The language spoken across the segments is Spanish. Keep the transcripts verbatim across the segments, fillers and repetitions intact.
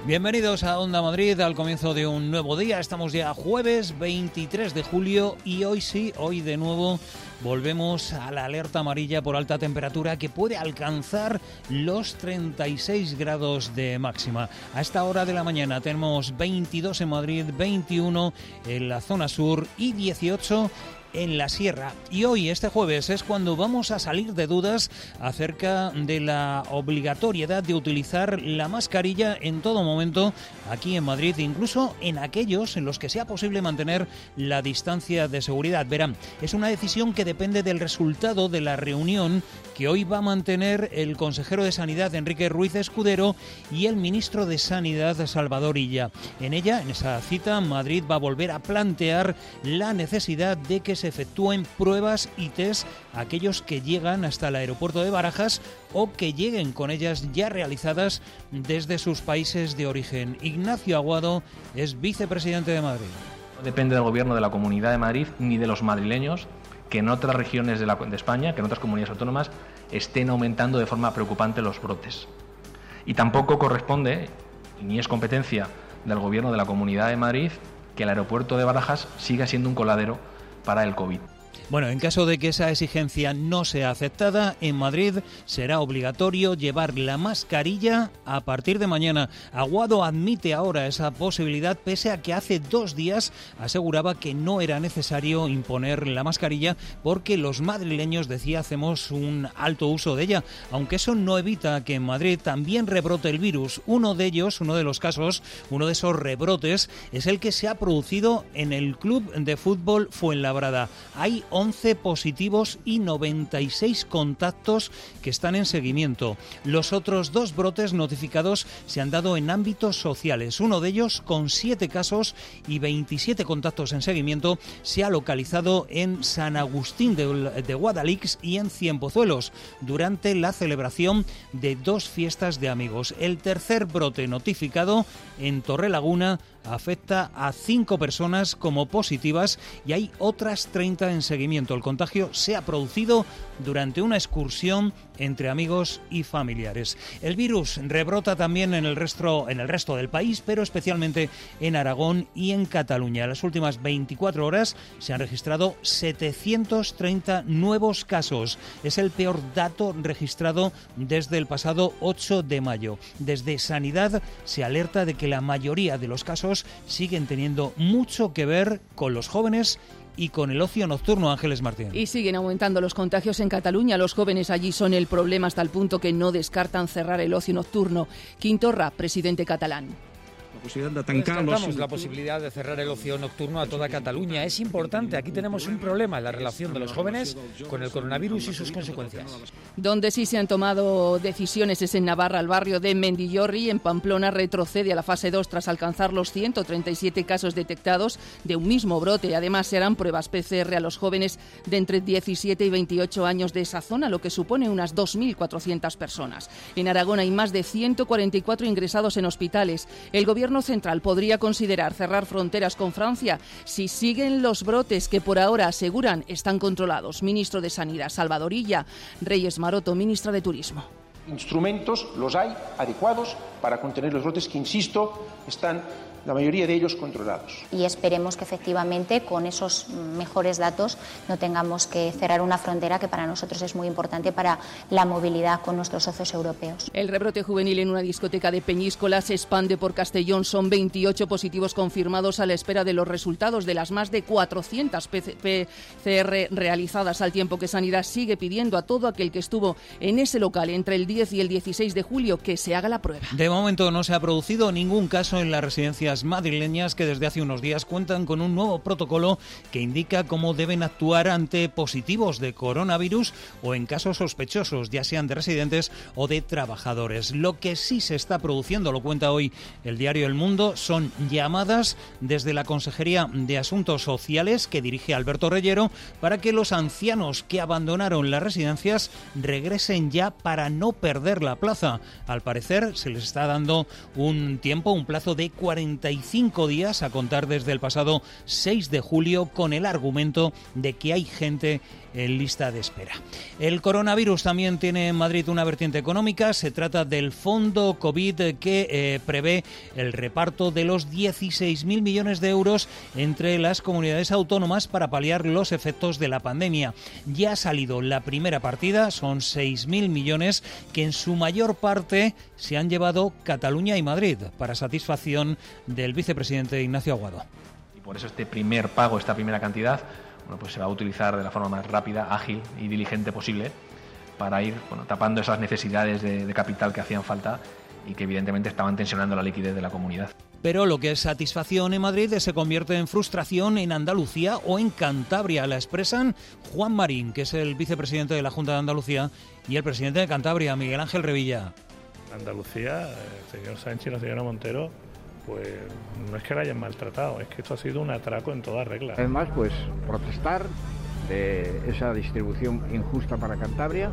Bienvenidos a Onda Madrid, al comienzo de un nuevo día. Estamos ya jueves veintitrés de julio y hoy sí, hoy de nuevo volvemos a la alerta amarilla por alta temperatura que puede alcanzar los treinta y seis grados de máxima. A esta hora de la mañana tenemos veintidós en Madrid, veintiuno en la zona sur y dieciocho en la sierra. Y hoy, este jueves, es cuando vamos a salir de dudas acerca de la obligatoriedad de utilizar la mascarilla en todo momento aquí en Madrid, incluso en aquellos en los que sea posible mantener la distancia de seguridad. Verán, es una decisión que depende del resultado de la reunión que hoy va a mantener el consejero de Sanidad, Enrique Ruiz Escudero, y el ministro de Sanidad, Salvador Illa. En ella, en esa cita, Madrid va a volver a plantear la necesidad de que se efectúen pruebas y test a aquellos que llegan hasta el aeropuerto de Barajas o que lleguen con ellas ya realizadas desde sus países de origen. Ignacio Aguado es vicepresidente de Madrid. No depende del gobierno de la Comunidad de Madrid ni de los madrileños que en otras regiones de, la, de España, que en otras comunidades autónomas, estén aumentando de forma preocupante los brotes. Y tampoco corresponde, ni es competencia del gobierno de la Comunidad de Madrid, que el aeropuerto de Barajas siga siendo un coladero para el COVID. Bueno, en caso de que esa exigencia no sea aceptada, en Madrid será obligatorio llevar la mascarilla a partir de mañana. Aguado admite ahora esa posibilidad, pese a que hace dos días aseguraba que no era necesario imponer la mascarilla porque los madrileños, decía, hacemos un alto uso de ella, aunque eso no evita que en Madrid también rebrote el virus. Uno de ellos, uno de los casos, uno de esos rebrotes, es el que se ha producido en el club de fútbol Fuenlabrada. Hay once positivos y noventa y seis contactos que están en seguimiento. Los otros dos brotes notificados se han dado en ámbitos sociales. Uno de ellos, con siete casos y veintisiete contactos en seguimiento, se ha localizado en San Agustín de, de Guadalix y en Cienpozuelos durante la celebración de dos fiestas de amigos. El tercer brote notificado en Torrelaguna afecta a cinco personas como positivas y hay otras treinta en seguimiento. El contagio se ha producido durante una excursión entre amigos y familiares. El virus rebrota también en el resto, en el resto del país, pero especialmente en Aragón y en Cataluña. En las últimas veinticuatro horas se han registrado setecientos treinta nuevos casos. Es el peor dato registrado desde el pasado ocho de mayo. Desde Sanidad se alerta de que la mayoría de los casos siguen teniendo mucho que ver con los jóvenes y con el ocio nocturno. Ángeles Martín. Y siguen aumentando los contagios en Cataluña. Los jóvenes allí son el problema hasta el punto que no descartan cerrar el ocio nocturno. Quintorra, presidente catalán. La posibilidad de tancar los... los... la posibilidad de cerrar el ocio nocturno a toda Cataluña. Es importante. Aquí tenemos un problema en la relación de los jóvenes con el coronavirus y sus consecuencias. Donde sí se han tomado decisiones es en Navarra. El barrio de Mendillorri, en Pamplona, retrocede a la fase dos tras alcanzar los ciento treinta y siete casos detectados de un mismo brote. Además, se harán pruebas P C R a los jóvenes de entre diecisiete y veintiocho años de esa zona, lo que supone unas dos mil cuatrocientas personas. En Aragón hay más de ciento cuarenta y cuatro ingresados en hospitales. El gobierno central podría considerar cerrar fronteras con Francia si siguen los brotes que por ahora aseguran están controlados. Ministro de Sanidad, Salvador Illa. Reyes Maroto, ministra de Turismo. Instrumentos los hay adecuados para contener los brotes que, insisto, están la mayoría de ellos controlados. Y esperemos que efectivamente con esos mejores datos no tengamos que cerrar una frontera que para nosotros es muy importante para la movilidad con nuestros socios europeos. El rebrote juvenil en una discoteca de Peñíscola se expande por Castellón. Son veintiocho positivos confirmados a la espera de los resultados de las más de cuatrocientas P C R realizadas, al tiempo que Sanidad sigue pidiendo a todo aquel que estuvo en ese local entre el diez y el dieciséis de julio que se haga la prueba. De momento no se ha producido ningún caso en la residencia madrileñas, que desde hace unos días cuentan con un nuevo protocolo que indica cómo deben actuar ante positivos de coronavirus o en casos sospechosos, ya sean de residentes o de trabajadores. Lo que sí se está produciendo, lo cuenta hoy el diario El Mundo, son llamadas desde la Consejería de Asuntos Sociales que dirige Alberto Reyero para que los ancianos que abandonaron las residencias regresen ya para no perder la plaza. Al parecer se les está dando un tiempo, un plazo de cuarenta treinta y cinco días a contar desde el pasado seis de julio con el argumento de que hay gente en lista de espera. El coronavirus también tiene en Madrid una vertiente económica. Se trata del fondo COVID que eh, prevé el reparto de los dieciséis mil millones de euros entre las comunidades autónomas para paliar los efectos de la pandemia. Ya ha salido la primera partida, son seis mil millones que en su mayor parte se han llevado Cataluña y Madrid, para satisfacción del vicepresidente Ignacio Aguado. Y por eso este primer pago, esta primera cantidad, bueno, pues se va a utilizar de la forma más rápida, ágil y diligente posible para ir bueno, tapando esas necesidades de, de capital que hacían falta y que evidentemente estaban tensionando la liquidez de la comunidad. Pero lo que es satisfacción en Madrid se convierte en frustración en Andalucía o en Cantabria. La expresan Juan Marín, que es el vicepresidente de la Junta de Andalucía, y el presidente de Cantabria, Miguel Ángel Revilla. Andalucía, el señor Sánchez y la señora Montero, pues no es que la hayan maltratado, es que esto ha sido un atraco en toda regla. Además, pues protestar de esa distribución injusta para Cantabria.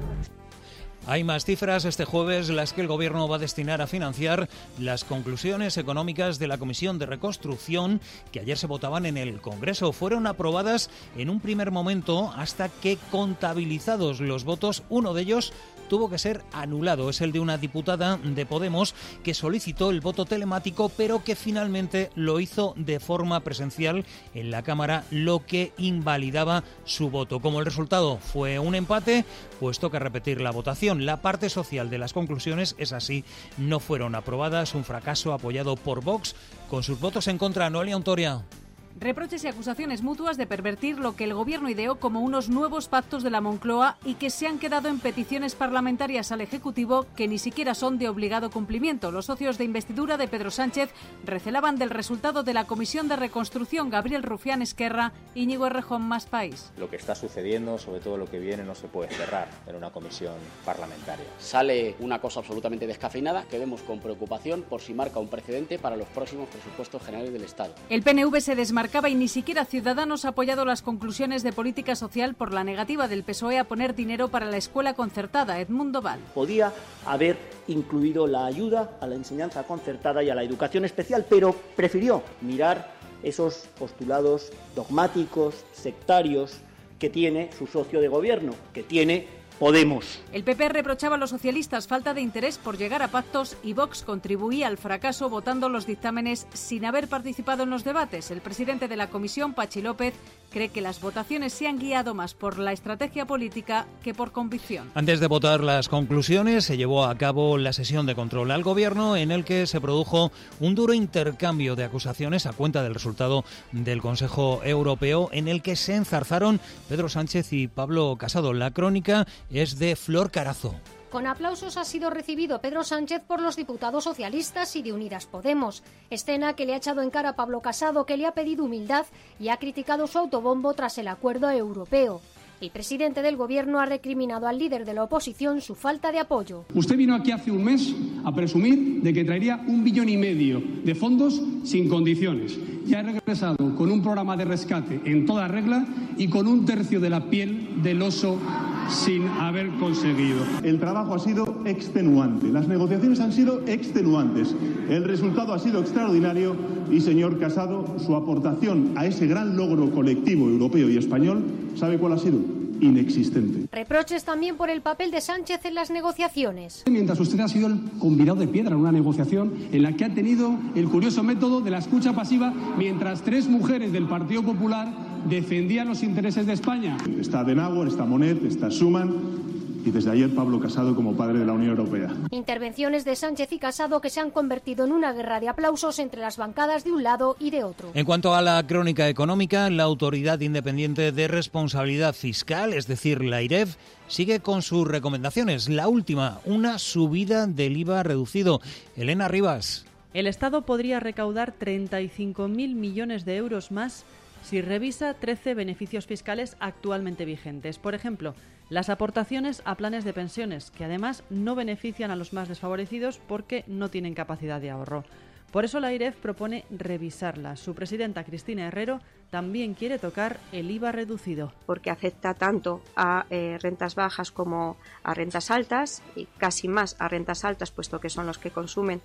Hay más cifras este jueves, las que el Gobierno va a destinar a financiar las conclusiones económicas de la Comisión de Reconstrucción que ayer se votaban en el Congreso. Fueron aprobadas en un primer momento hasta que, contabilizados los votos, uno de ellos tuvo que ser anulado. Es el de una diputada de Podemos que solicitó el voto telemático, pero que finalmente lo hizo de forma presencial en la Cámara, lo que invalidaba su voto. Como el resultado fue un empate, pues toca repetir la votación. La parte social de las conclusiones, es así, no fueron aprobadas. Un fracaso apoyado por Vox con sus votos en contra. Noelia Ontoria. Reproches y acusaciones mutuas de pervertir lo que el Gobierno ideó como unos nuevos pactos de la Moncloa y que se han quedado en peticiones parlamentarias al Ejecutivo que ni siquiera son de obligado cumplimiento. Los socios de investidura de Pedro Sánchez recelaban del resultado de la Comisión de Reconstrucción. Gabriel Rufián, Esquerra, Íñigo Errejón, Más País. Lo que está sucediendo, sobre todo lo que viene, no se puede cerrar en una comisión parlamentaria. Sale una cosa absolutamente descafeinada que vemos con preocupación por si marca un precedente para los próximos presupuestos generales del Estado. El P N V se desmarca y ni siquiera Ciudadanos ha apoyado las conclusiones de política social por la negativa del P S O E a poner dinero para la escuela concertada. Edmundo Val. Podía haber incluido la ayuda a la enseñanza concertada y a la educación especial, pero prefirió mirar esos postulados dogmáticos, sectarios que tiene su socio de gobierno, que tiene Podemos. El P P reprochaba a los socialistas falta de interés por llegar a pactos y Vox contribuía al fracaso votando los dictámenes sin haber participado en los debates. El presidente de la comisión, Pachi López, cree que las votaciones se han guiado más por la estrategia política que por convicción. Antes de votar las conclusiones, se llevó a cabo la sesión de control al Gobierno, en el que se produjo un duro intercambio de acusaciones a cuenta del resultado del Consejo Europeo, en el que se enzarzaron Pedro Sánchez y Pablo Casado. La crónica es de Flor Carazo. Con aplausos ha sido recibido Pedro Sánchez por los diputados socialistas y de Unidas Podemos. Escena que le ha echado en cara a Pablo Casado, que le ha pedido humildad y ha criticado su autobombo tras el acuerdo europeo. El presidente del Gobierno ha recriminado al líder de la oposición su falta de apoyo. Usted vino aquí hace un mes a presumir de que traería un billón y medio de fondos sin condiciones. Ya ha regresado con un programa de rescate en toda regla y con un tercio de la piel del oso sin haber conseguido. El trabajo ha sido extenuante, las negociaciones han sido extenuantes, el resultado ha sido extraordinario y, señor Casado, su aportación a ese gran logro colectivo europeo y español, ¿sabe cuál ha sido? Inexistente. Reproches también por el papel de Sánchez en las negociaciones. Mientras usted ha sido el convidado de piedra en una negociación en la que ha tenido el curioso método de la escucha pasiva, mientras tres mujeres del Partido Popular defendían los intereses de España. Está Adenauer, está Monet, está Schuman y desde ayer Pablo Casado como padre de la Unión Europea. Intervenciones de Sánchez y Casado que se han convertido en una guerra de aplausos entre las bancadas de un lado y de otro. En cuanto a la crónica económica, la Autoridad Independiente de Responsabilidad Fiscal, es decir, la AIREF, sigue con sus recomendaciones. La última, una subida del I V A reducido. Elena Rivas. El Estado podría recaudar treinta y cinco mil millones de euros más si revisa trece beneficios fiscales actualmente vigentes. Por ejemplo, las aportaciones a planes de pensiones, que además no benefician a los más desfavorecidos porque no tienen capacidad de ahorro. Por eso la AIREF propone revisarlas. Su presidenta, Cristina Herrero, también quiere tocar el I V A reducido. Porque afecta tanto a eh, rentas bajas como a rentas altas, y casi más a rentas altas, puesto que son los que consumen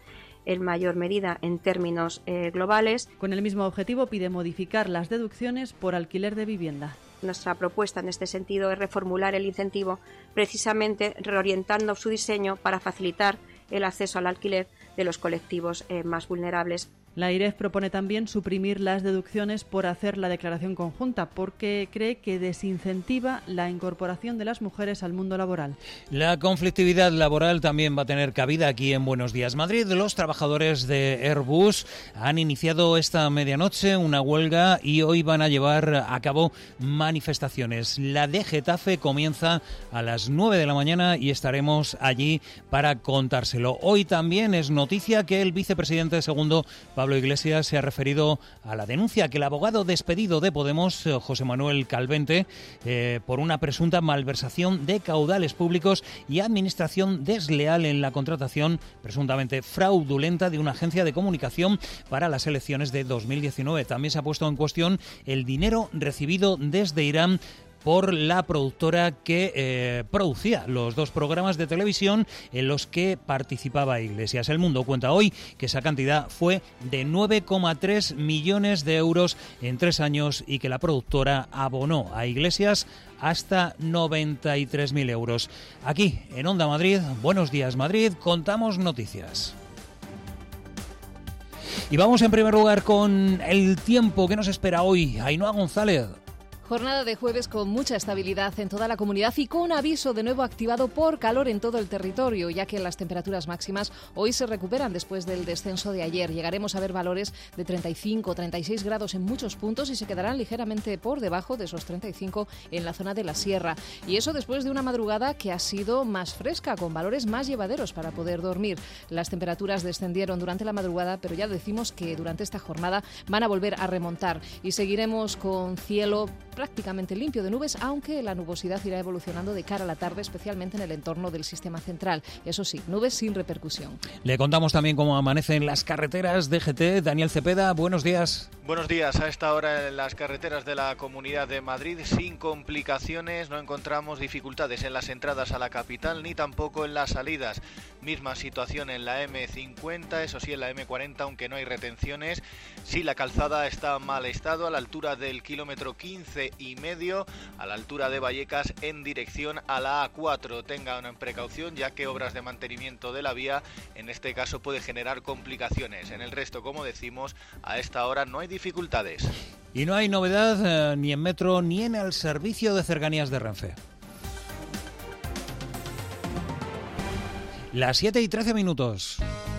en mayor medida en términos eh, globales. Con el mismo objetivo pide modificar las deducciones por alquiler de vivienda. Nuestra propuesta en este sentido es reformular el incentivo, precisamente reorientando su diseño para facilitar el acceso al alquiler de los colectivos eh, más vulnerables. La AIREF propone también suprimir las deducciones por hacer la declaración conjunta, porque cree que desincentiva la incorporación de las mujeres al mundo laboral. La conflictividad laboral también va a tener cabida aquí en Buenos Días Madrid. Los trabajadores de Airbus han iniciado esta medianoche una huelga y hoy van a llevar a cabo manifestaciones. La de Getafe comienza a las nueve de la mañana y estaremos allí para contárselo. Hoy también es noticia que el vicepresidente segundo, Pablo Iglesias, se ha referido a la denuncia que el abogado despedido de Podemos, José Manuel Calvente, eh, por una presunta malversación de caudales públicos y administración desleal en la contratación presuntamente fraudulenta de una agencia de comunicación para las elecciones de dos mil diecinueve. También se ha puesto en cuestión el dinero recibido desde Irán por la productora que eh, producía los dos programas de televisión en los que participaba Iglesias. El Mundo cuenta hoy que esa cantidad fue de nueve coma tres millones de euros en tres años y que la productora abonó a Iglesias hasta noventa y tres mil euros. Aquí, en Onda Madrid, Buenos Días Madrid, contamos noticias. Y vamos en primer lugar con el tiempo que nos espera hoy. Ainhoa González. Jornada de jueves con mucha estabilidad en toda la comunidad y con aviso de nuevo activado por calor en todo el territorio, ya que las temperaturas máximas hoy se recuperan después del descenso de ayer. Llegaremos a ver valores de treinta y cinco, treinta y seis grados en muchos puntos y se quedarán ligeramente por debajo de esos treinta y cinco en la zona de la sierra. Y eso después de una madrugada que ha sido más fresca, con valores más llevaderos para poder dormir. Las temperaturas descendieron durante la madrugada, pero ya decimos que durante esta jornada van a volver a remontar y seguiremos con cielo prácticamente limpio de nubes, aunque la nubosidad irá evolucionando de cara a la tarde, especialmente en el entorno del sistema central. Eso sí, nubes sin repercusión. Le contamos también cómo amanecen las carreteras de G T. Daniel Cepeda, buenos días. Buenos días. A esta hora en las carreteras de la Comunidad de Madrid, sin complicaciones, no encontramos dificultades en las entradas a la capital ni tampoco en las salidas. Misma situación en la eme cincuenta, eso sí en la eme cuarenta, aunque no hay retenciones. Sí, la calzada está en mal estado a la altura del kilómetro quince y medio, a la altura de Vallecas en dirección a la A cuatro. Tengan precaución, ya que obras de mantenimiento de la vía en este caso puede generar complicaciones. En el resto, como decimos, a esta hora no hay dificultades. Y no hay novedad eh, ni en metro ni en el servicio de cercanías de Renfe. Las siete y trece minutos.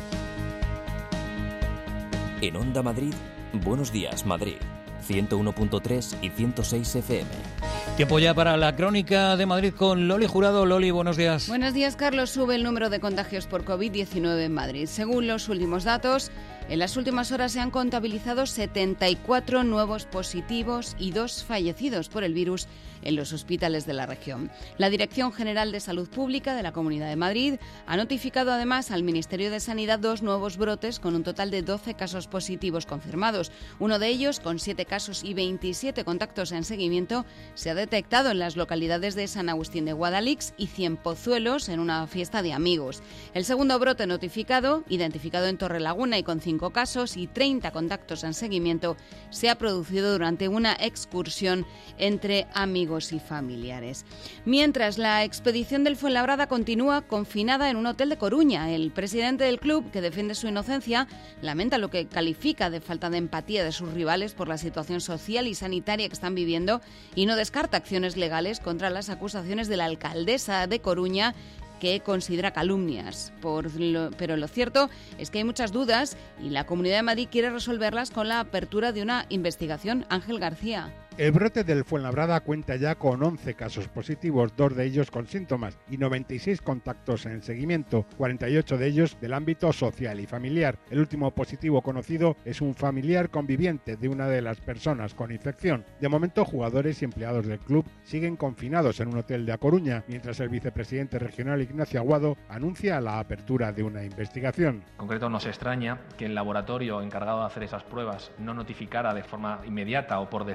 En Onda Madrid, Buenos Días Madrid, ciento uno punto tres y ciento seis efe eme. Tiempo ya para la crónica de Madrid con Loli Jurado. Loli, buenos días. Buenos días, Carlos. Sube el número de contagios por covid diecinueve en Madrid. Según los últimos datos, en las últimas horas se han contabilizado setenta y cuatro nuevos positivos y dos fallecidos por el virus en los hospitales de la región. La Dirección General de Salud Pública de la Comunidad de Madrid ha notificado además al Ministerio de Sanidad dos nuevos brotes con un total de doce casos positivos confirmados. Uno de ellos, con siete casos y veintisiete contactos en seguimiento, se ha detectado en las localidades de San Agustín de Guadalix y Cienpozuelos en una fiesta de amigos. El segundo brote notificado, identificado en Torrelaguna y con cinco casos y treinta contactos en seguimiento, se ha producido durante una excursión entre amigos y familiares. Mientras, la expedición del Fuenlabrada continúa confinada en un hotel de Coruña. El presidente del club, que defiende su inocencia, lamenta lo que califica de falta de empatía de sus rivales por la situación social y sanitaria que están viviendo y no descarta acciones legales contra las acusaciones de la alcaldesa de Coruña, que considera calumnias. Por lo, pero lo cierto es que hay muchas dudas y la Comunidad de Madrid quiere resolverlas con la apertura de una investigación. Ángel García. El brote del Fuenlabrada cuenta ya con once casos positivos, dos de ellos con síntomas y noventa y seis contactos en seguimiento, cuarenta y ocho de ellos del ámbito social y familiar. El último positivo conocido es un familiar conviviente de una de las personas con infección. De momento, jugadores y empleados del club siguen confinados en un hotel de A Coruña, mientras el vicepresidente regional Ignacio Aguado anuncia la apertura de una investigación. En concreto, nos extraña que el laboratorio encargado de hacer esas pruebas no notificara de forma inmediata o por defecto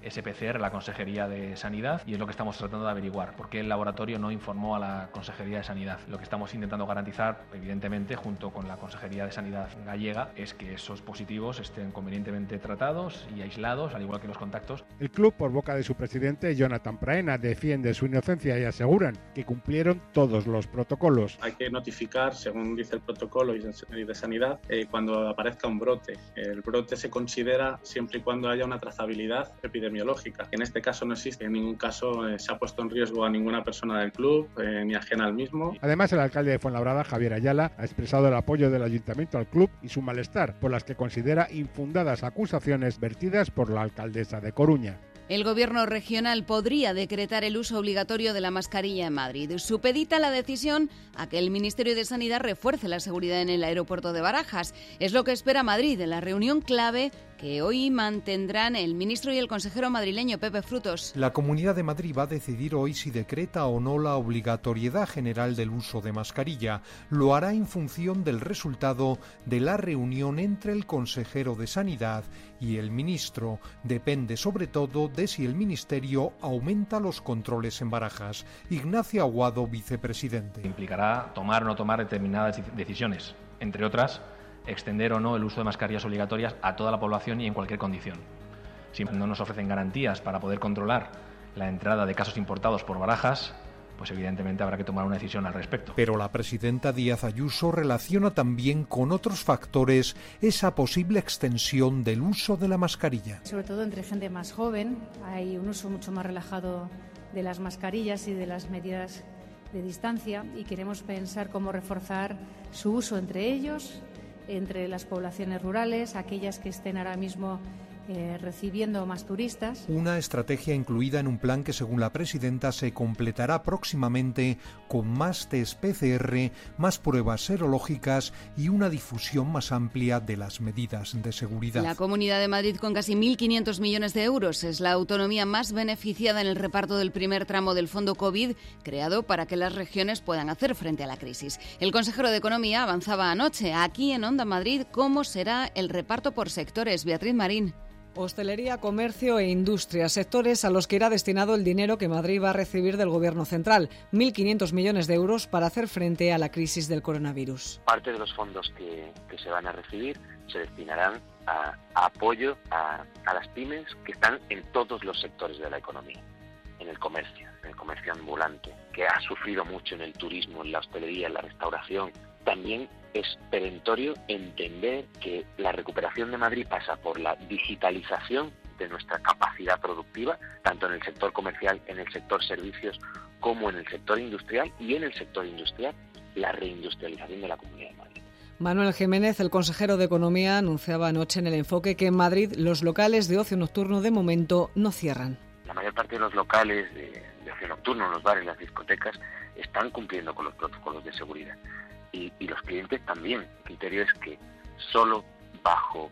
ese P C R la Consejería de Sanidad y es lo que estamos tratando de averiguar. ¿Por qué el laboratorio no informó a la Consejería de Sanidad? Lo que estamos intentando garantizar, evidentemente, junto con la Consejería de Sanidad gallega, es que esos positivos estén convenientemente tratados y aislados, al igual que los contactos. El club, por boca de su presidente, Jonathan Praena, defiende su inocencia y aseguran que cumplieron todos los protocolos. Hay que notificar, según dice el protocolo de Sanidad, eh, cuando aparezca un brote. El brote se considera siempre y cuando haya una trazabilidad epidemiológica. En este caso no existe, en ningún caso eh, se ha puesto en riesgo a ninguna persona del club, eh, ni ajena al mismo. Además, el alcalde de Fuenlabrada, Javier Ayala, ha expresado el apoyo del ayuntamiento al club y su malestar por las que considera infundadas acusaciones vertidas por la alcaldesa de Coruña. El Gobierno regional podría decretar el uso obligatorio de la mascarilla en Madrid. Supedita la decisión a que el Ministerio de Sanidad refuerce la seguridad en el aeropuerto de Barajas. Es lo que espera Madrid en la reunión clave que hoy mantendrán el ministro y el consejero madrileño Pepe Frutos. La Comunidad de Madrid va a decidir hoy si decreta o no la obligatoriedad general del uso de mascarilla. Lo hará en función del resultado de la reunión entre el consejero de Sanidad y el ministro. Depende sobre todo de si el ministerio aumenta los controles en Barajas. Ignacio Aguado, vicepresidente. Implicará tomar o no tomar determinadas decisiones, entre otras, extender o no el uso de mascarillas obligatorias a toda la población y en cualquier condición. Si no nos ofrecen garantías para poder controlar la entrada de casos importados por Barajas, pues evidentemente habrá que tomar una decisión al respecto. Pero la presidenta Díaz Ayuso relaciona también con otros factores esa posible extensión del uso de la mascarilla. Sobre todo entre gente más joven, hay un uso mucho más relajado de las mascarillas y de las medidas de distancia y queremos pensar cómo reforzar su uso entre ellos, entre las poblaciones rurales, aquellas que estén ahora mismo eh, recibiendo más turistas. Una estrategia incluida en un plan que, según la presidenta, se completará próximamente con más test P C R, más pruebas serológicas y una difusión más amplia de las medidas de seguridad. La Comunidad de Madrid, con casi mil quinientos millones de euros, es la autonomía más beneficiada en el reparto del primer tramo del Fondo COVID, creado para que las regiones puedan hacer frente a la crisis. El consejero de Economía avanzaba anoche, aquí en Onda Madrid, cómo será el reparto por sectores. Beatriz Marín. Hostelería, comercio e industria, sectores a los que irá destinado el dinero que Madrid va a recibir del Gobierno central, mil quinientos millones de euros para hacer frente a la crisis del coronavirus. Parte de los fondos que, que se van a recibir se destinarán a, a apoyo a, a las pymes que están en todos los sectores de la economía, en el comercio, en el comercio ambulante, que ha sufrido mucho en el turismo, en la hostelería, en la restauración. También es perentorio entender que la recuperación de Madrid pasa por la digitalización de nuestra capacidad productiva, tanto en el sector comercial, en el sector servicios, como en el sector industrial, y en el sector industrial, la reindustrialización de la Comunidad de Madrid. Manuel Jiménez, el consejero de Economía, anunciaba anoche en El Enfoque que en Madrid los locales de ocio nocturno de momento no cierran. La mayor parte de los locales de, de ocio nocturno, los bares, las discotecas, están cumpliendo con los protocolos de seguridad. Y, y los clientes también. El criterio es que solo bajo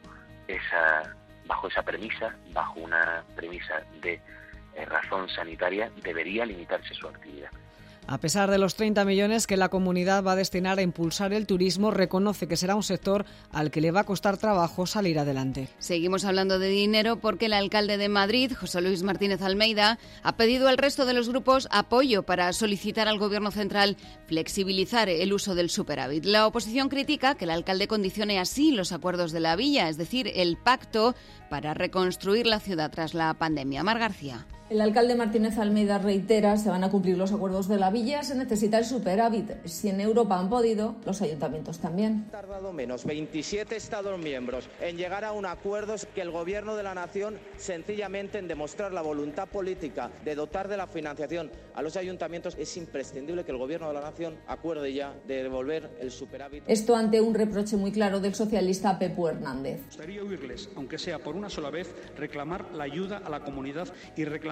esa, bajo esa premisa, bajo una premisa de eh, razón sanitaria, debería limitarse su actividad. A pesar de los treinta millones que la comunidad va a destinar a impulsar el turismo, reconoce que será un sector al que le va a costar trabajo salir adelante. Seguimos hablando de dinero porque el alcalde de Madrid, José Luis Martínez Almeida, ha pedido al resto de los grupos apoyo para solicitar al Gobierno central flexibilizar el uso del superávit. La oposición critica que el alcalde condicione así los acuerdos de la villa, es decir, el pacto para reconstruir la ciudad tras la pandemia. Mar García. El alcalde Martínez Almeida reitera, se van a cumplir los acuerdos de la villa, se necesita el superávit. Si en Europa han podido, los ayuntamientos también. Ha tardado menos veintisiete Estados miembros en llegar a un acuerdo que el Gobierno de la Nación, sencillamente en demostrar la voluntad política de dotar de la financiación a los ayuntamientos. Es imprescindible que el Gobierno de la Nación acuerde ya de devolver el superávit. Esto ante un reproche muy claro del socialista Pepu Hernández. Me gustaría oírles, aunque sea por una sola vez, reclamar la ayuda a la comunidad y reclamar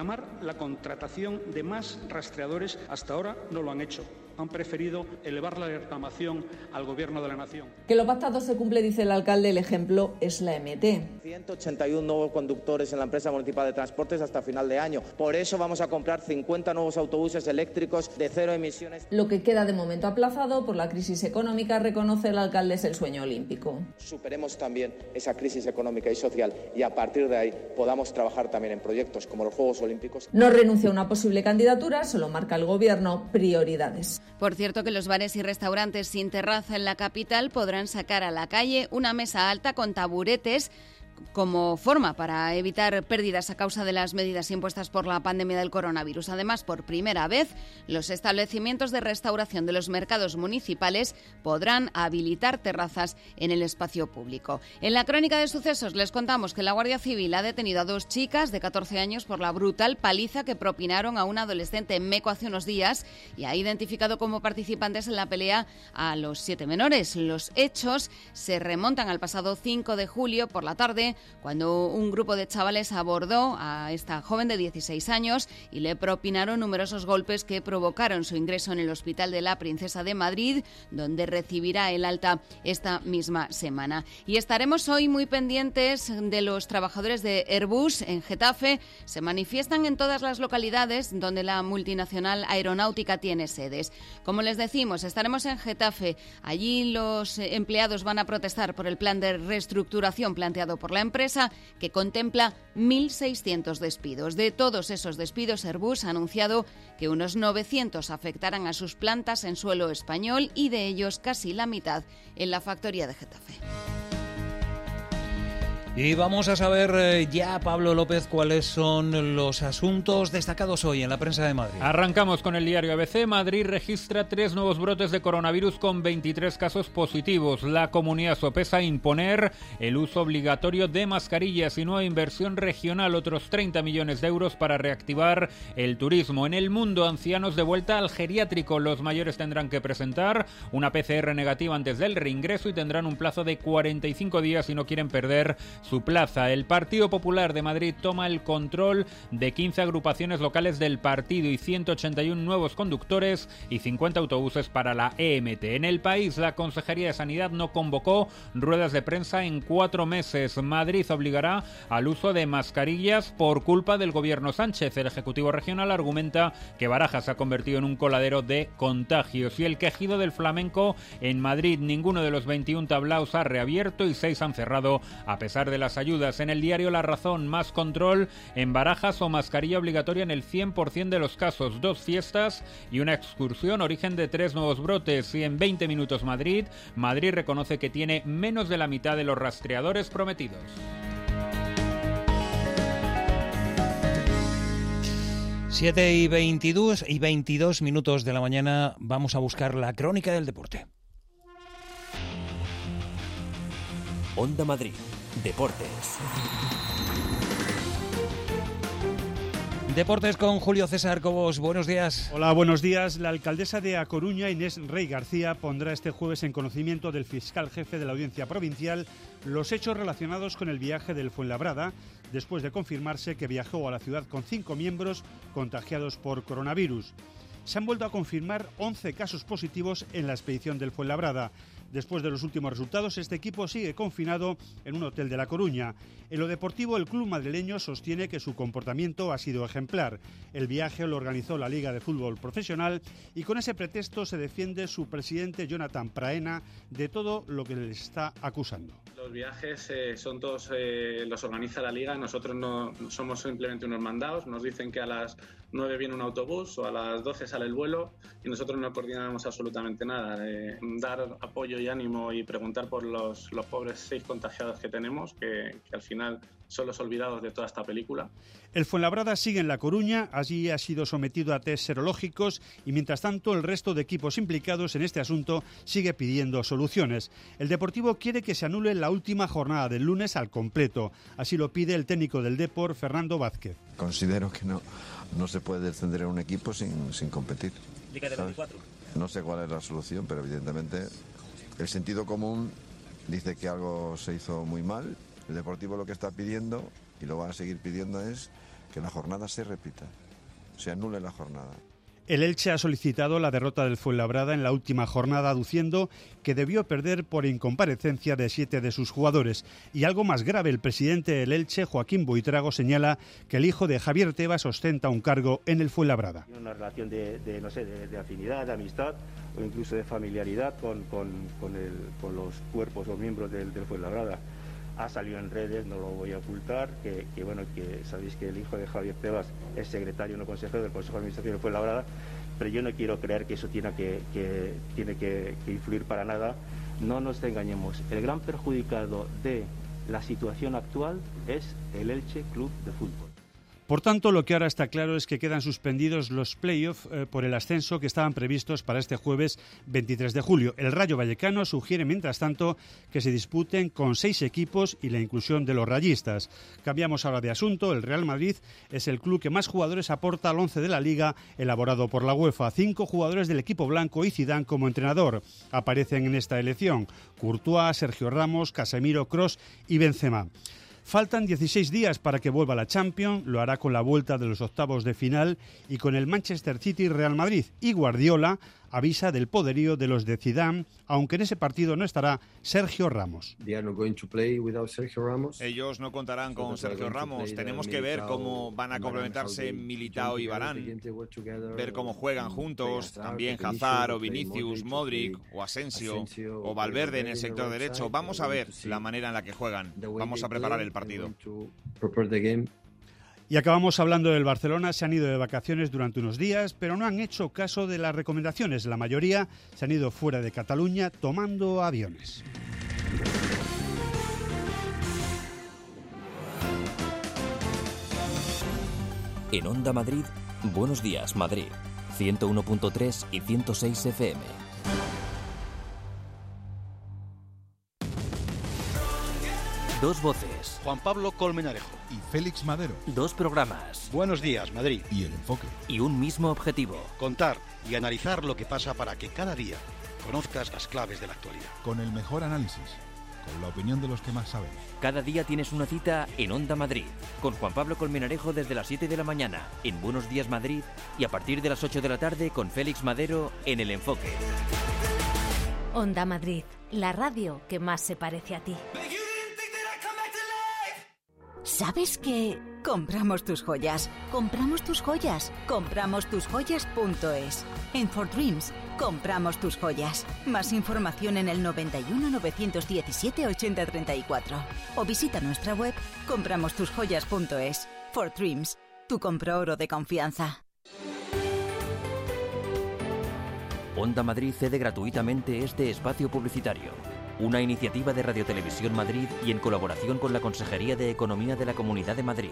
reclamar la contratación de más rastreadores, hasta ahora no lo han hecho. Han preferido elevar la reclamación al Gobierno de la Nación. Que lo pactado se cumple, dice el alcalde, el ejemplo es la M T. ciento ochenta y uno nuevos conductores en la empresa municipal de transportes hasta final de año. Por eso vamos a comprar cincuenta nuevos autobuses eléctricos de cero emisiones. Lo que queda de momento aplazado por la crisis económica, reconoce el alcalde, es el sueño olímpico. Superemos también esa crisis económica y social y a partir de ahí podamos trabajar también en proyectos como los Juegos Olímpicos. No renuncia a una posible candidatura, solo marca el Gobierno prioridades. Por cierto, que los bares y restaurantes sin terraza en la capital podrán sacar a la calle una mesa alta con taburetes como forma para evitar pérdidas a causa de las medidas impuestas por la pandemia del coronavirus. Además, por primera vez, los establecimientos de restauración de los mercados municipales podrán habilitar terrazas en el espacio público. En la crónica de sucesos les contamos que la Guardia Civil ha detenido a dos chicas de catorce años por la brutal paliza que propinaron a un adolescente en Meco hace unos días y ha identificado como participantes en la pelea a los siete menores. Los hechos se remontan al pasado cinco de julio por la tarde, cuando un grupo de chavales abordó a esta joven de dieciséis años y le propinaron numerosos golpes que provocaron su ingreso en el Hospital de la Princesa de Madrid, donde recibirá el alta esta misma semana. Y estaremos hoy muy pendientes de los trabajadores de Airbus en Getafe. Se manifiestan en todas las localidades donde la multinacional aeronáutica tiene sedes. Como les decimos, estaremos en Getafe. Allí los empleados van a protestar por el plan de reestructuración planteado por la empresa, que contempla mil seiscientos despidos. De todos esos despidos, Airbus ha anunciado que unos novecientos afectarán a sus plantas en suelo español y de ellos casi la mitad en la factoría de Getafe. Y vamos a saber eh, ya, Pablo López, cuáles son los asuntos destacados hoy en la prensa de Madrid. Arrancamos con el diario A B C. Madrid registra tres nuevos brotes de coronavirus con veintitrés casos positivos. La comunidad sopesa imponer el uso obligatorio de mascarillas y nueva inversión regional, otros treinta millones de euros para reactivar el turismo. En El Mundo, ancianos de vuelta al geriátrico. Los mayores tendrán que presentar una P C R negativa antes del reingreso y tendrán un plazo de cuarenta y cinco días si no quieren perder su plaza. El Partido Popular de Madrid toma el control de quince agrupaciones locales del partido y ciento ochenta y uno nuevos conductores y cincuenta autobuses para la E M T. En El País, la Consejería de Sanidad no convocó ruedas de prensa en cuatro meses. Madrid obligará al uso de mascarillas por culpa del gobierno Sánchez. El Ejecutivo Regional argumenta que Barajas se ha convertido en un coladero de contagios. Y el Quejido del Flamenco en Madrid. Ninguno de los veintiún tablaos ha reabierto y seis han cerrado a pesar de las ayudas. En el diario La Razón, más control en Barajas o mascarilla obligatoria en el cien por ciento de los casos. Dos fiestas y una excursión, origen de tres nuevos brotes. Y en veinte minutos Madrid. Madrid reconoce que tiene menos de la mitad de los rastreadores prometidos. siete y veintidós y veintidós minutos de la mañana, vamos a buscar la crónica del deporte. Onda Madrid, Deportes. Deportes con Julio César Cobos. Buenos días. Hola, buenos días. La alcaldesa de A Coruña, Inés Rey García, pondrá este jueves en conocimiento del fiscal jefe de la Audiencia Provincial los hechos relacionados con el viaje del Fuenlabrada, después de confirmarse que viajó a la ciudad con cinco miembros contagiados por coronavirus. Se han vuelto a confirmar once casos positivos en la expedición del Fuenlabrada. Después de los últimos resultados, este equipo sigue confinado en un hotel de La Coruña. En lo deportivo, el club madrileño sostiene que su comportamiento ha sido ejemplar. El viaje lo organizó la Liga de Fútbol Profesional y con ese pretexto se defiende su presidente Jonathan Praena de todo lo que le está acusando. Los viajes eh, son todos, eh, los organiza la Liga, nosotros no somos simplemente unos mandados, nos dicen que a las nueve viene un autobús o a las doce sale el vuelo y nosotros no coordinamos absolutamente nada. Eh, dar apoyo y ánimo y preguntar por los, los pobres seis contagiados que tenemos, que, que al final son los olvidados de toda esta película. El Fuenlabrada sigue en La Coruña, allí ha sido sometido a test serológicos y mientras tanto el resto de equipos implicados en este asunto sigue pidiendo soluciones. El Deportivo quiere que se anule la última jornada del lunes al completo, así lo pide el técnico del Depor, Fernando Vázquez. Considero que no, no se puede descender a un equipo sin, sin competir. Liga de veinticuatro. No sé cuál es la solución, pero evidentemente el sentido común dice que algo se hizo muy mal. El Deportivo lo que está pidiendo, y lo va a seguir pidiendo, es que la jornada se repita, se anule la jornada. El Elche ha solicitado la derrota del Fuenlabrada en la última jornada, aduciendo que debió perder por incomparecencia de siete de sus jugadores. Y algo más grave, el presidente del Elche, Joaquín Buitrago, señala que el hijo de Javier Tebas ostenta un cargo en el Fuenlabrada. Una relación de, de no sé, de, de afinidad, de amistad o incluso de familiaridad con, con, con, el, con los cuerpos o miembros del, del Fuenlabrada. Ha salido en redes, no lo voy a ocultar, que, que bueno, que sabéis que el hijo de Javier Tebas es secretario, no consejero del Consejo de Administración de Fuenlabrada, pero yo no quiero creer que eso tiene que, que, tiene que, que influir para nada. No nos engañemos, el gran perjudicado de la situación actual es el Elche Club de Fútbol. Por tanto, lo que ahora está claro es que quedan suspendidos los playoffs eh, por el ascenso que estaban previstos para este jueves veintitrés de julio. El Rayo Vallecano sugiere, mientras tanto, que se disputen con seis equipos y la inclusión de los rayistas. Cambiamos ahora de asunto. El Real Madrid es el club que más jugadores aporta al once de la Liga, elaborado por la UEFA. Cinco jugadores del equipo blanco y Zidane como entrenador aparecen en esta elección: Courtois, Sergio Ramos, Casemiro, Kroos y Benzema. Faltan dieciséis días para que vuelva la Champions, lo hará con la vuelta de los octavos de final y con el Manchester City Real Madrid. Y Guardiola avisa del poderío de los de Zidane, aunque en ese partido no estará Sergio Ramos. Ellos no contarán con Sergio Ramos. Tenemos que ver cómo van a complementarse Militao y Varane, ver cómo juegan juntos, también Hazard o Vinicius, Modric o Asensio o Valverde en el sector derecho. Vamos a ver la manera en la que juegan. Vamos a preparar el partido. Y acabamos hablando del Barcelona. Se han ido de vacaciones durante unos días, pero no han hecho caso de las recomendaciones. La mayoría se han ido fuera de Cataluña tomando aviones. En Onda Madrid, Buenos Días Madrid, ciento uno punto tres y ciento seis F M. Dos voces. Juan Pablo Colmenarejo y Félix Madero. Dos programas. Buenos Días, Madrid. Y El Enfoque. Y un mismo objetivo. Contar y analizar lo que pasa para que cada día conozcas las claves de la actualidad. Con el mejor análisis, con la opinión de los que más saben. Cada día tienes una cita en Onda Madrid, con Juan Pablo Colmenarejo desde las siete de la mañana en Buenos Días Madrid y a partir de las ocho de la tarde con Félix Madero en El Enfoque. Onda Madrid, la radio que más se parece a ti. ¿Sabes qué? Compramos tus joyas, compramos tus joyas, compramos tus joyas punto es. En For Dreams, compramos tus joyas. Más información en el noventa y uno, novecientos diecisiete, ochenta, treinta y cuatro. O visita nuestra web compramos tus joyas punto es. For Dreams, tu compro oro de confianza. Onda Madrid cede gratuitamente este espacio publicitario. Una iniciativa de Radio Televisión Madrid y en colaboración con la Consejería de Economía de la Comunidad de Madrid.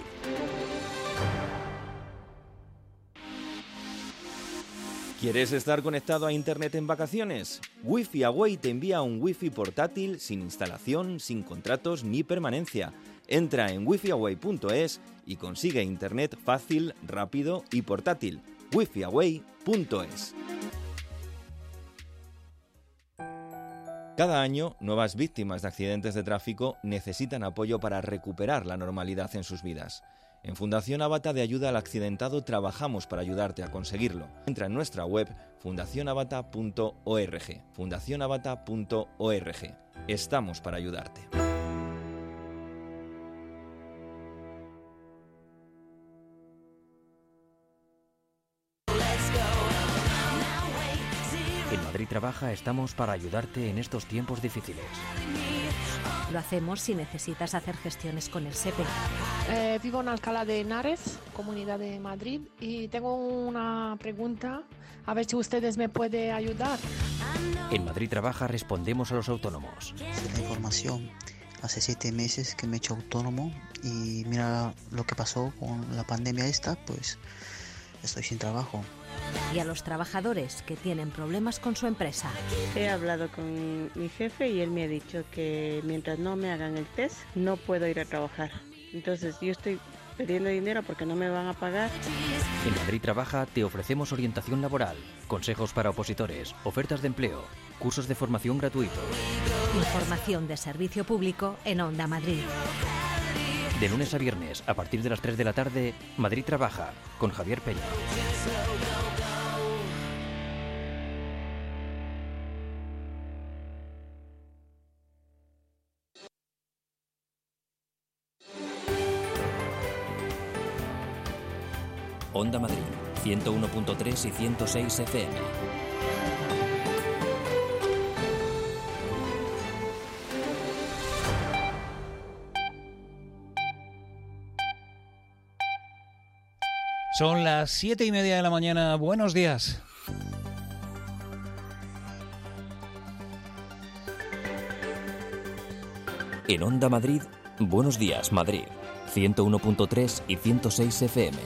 ¿Quieres estar conectado a Internet en vacaciones? Wi-Fi Away te envía un Wi-Fi portátil sin instalación, sin contratos ni permanencia. Entra en wifi away punto es y consigue Internet fácil, rápido y portátil. wifi away punto es. Cada año, nuevas víctimas de accidentes de tráfico necesitan apoyo para recuperar la normalidad en sus vidas. En Fundación Avata de Ayuda al Accidentado trabajamos para ayudarte a conseguirlo. Entra en nuestra web fundación avata punto org. fundación avata punto org. Estamos para ayudarte. En Madrid Trabaja estamos para ayudarte en estos tiempos difíciles. Lo hacemos si necesitas hacer gestiones con el SEPE. Eh, vivo en Alcalá de Henares, Comunidad de Madrid, y tengo una pregunta, a ver si ustedes me pueden ayudar. En Madrid Trabaja respondemos a los autónomos. La información. Hace siete meses que me he hecho autónomo y mira lo que pasó con la pandemia esta, pues estoy sin trabajo. Y a los trabajadores que tienen problemas con su empresa. He hablado con mi jefe y él me ha dicho que mientras no me hagan el test no puedo ir a trabajar. Entonces yo estoy pidiendo dinero porque no me van a pagar. En Madrid Trabaja te ofrecemos orientación laboral, consejos para opositores, ofertas de empleo, cursos de formación gratuitos. Información de servicio público en Onda Madrid. De lunes a viernes, a partir de las tres de la tarde, Madrid Trabaja, con Javier Peña. Onda Madrid, ciento uno punto tres y ciento seis F M. Son las siete y media de la mañana. Buenos días. En Onda Madrid, Buenos días, Madrid, ciento uno punto tres y ciento seis F M.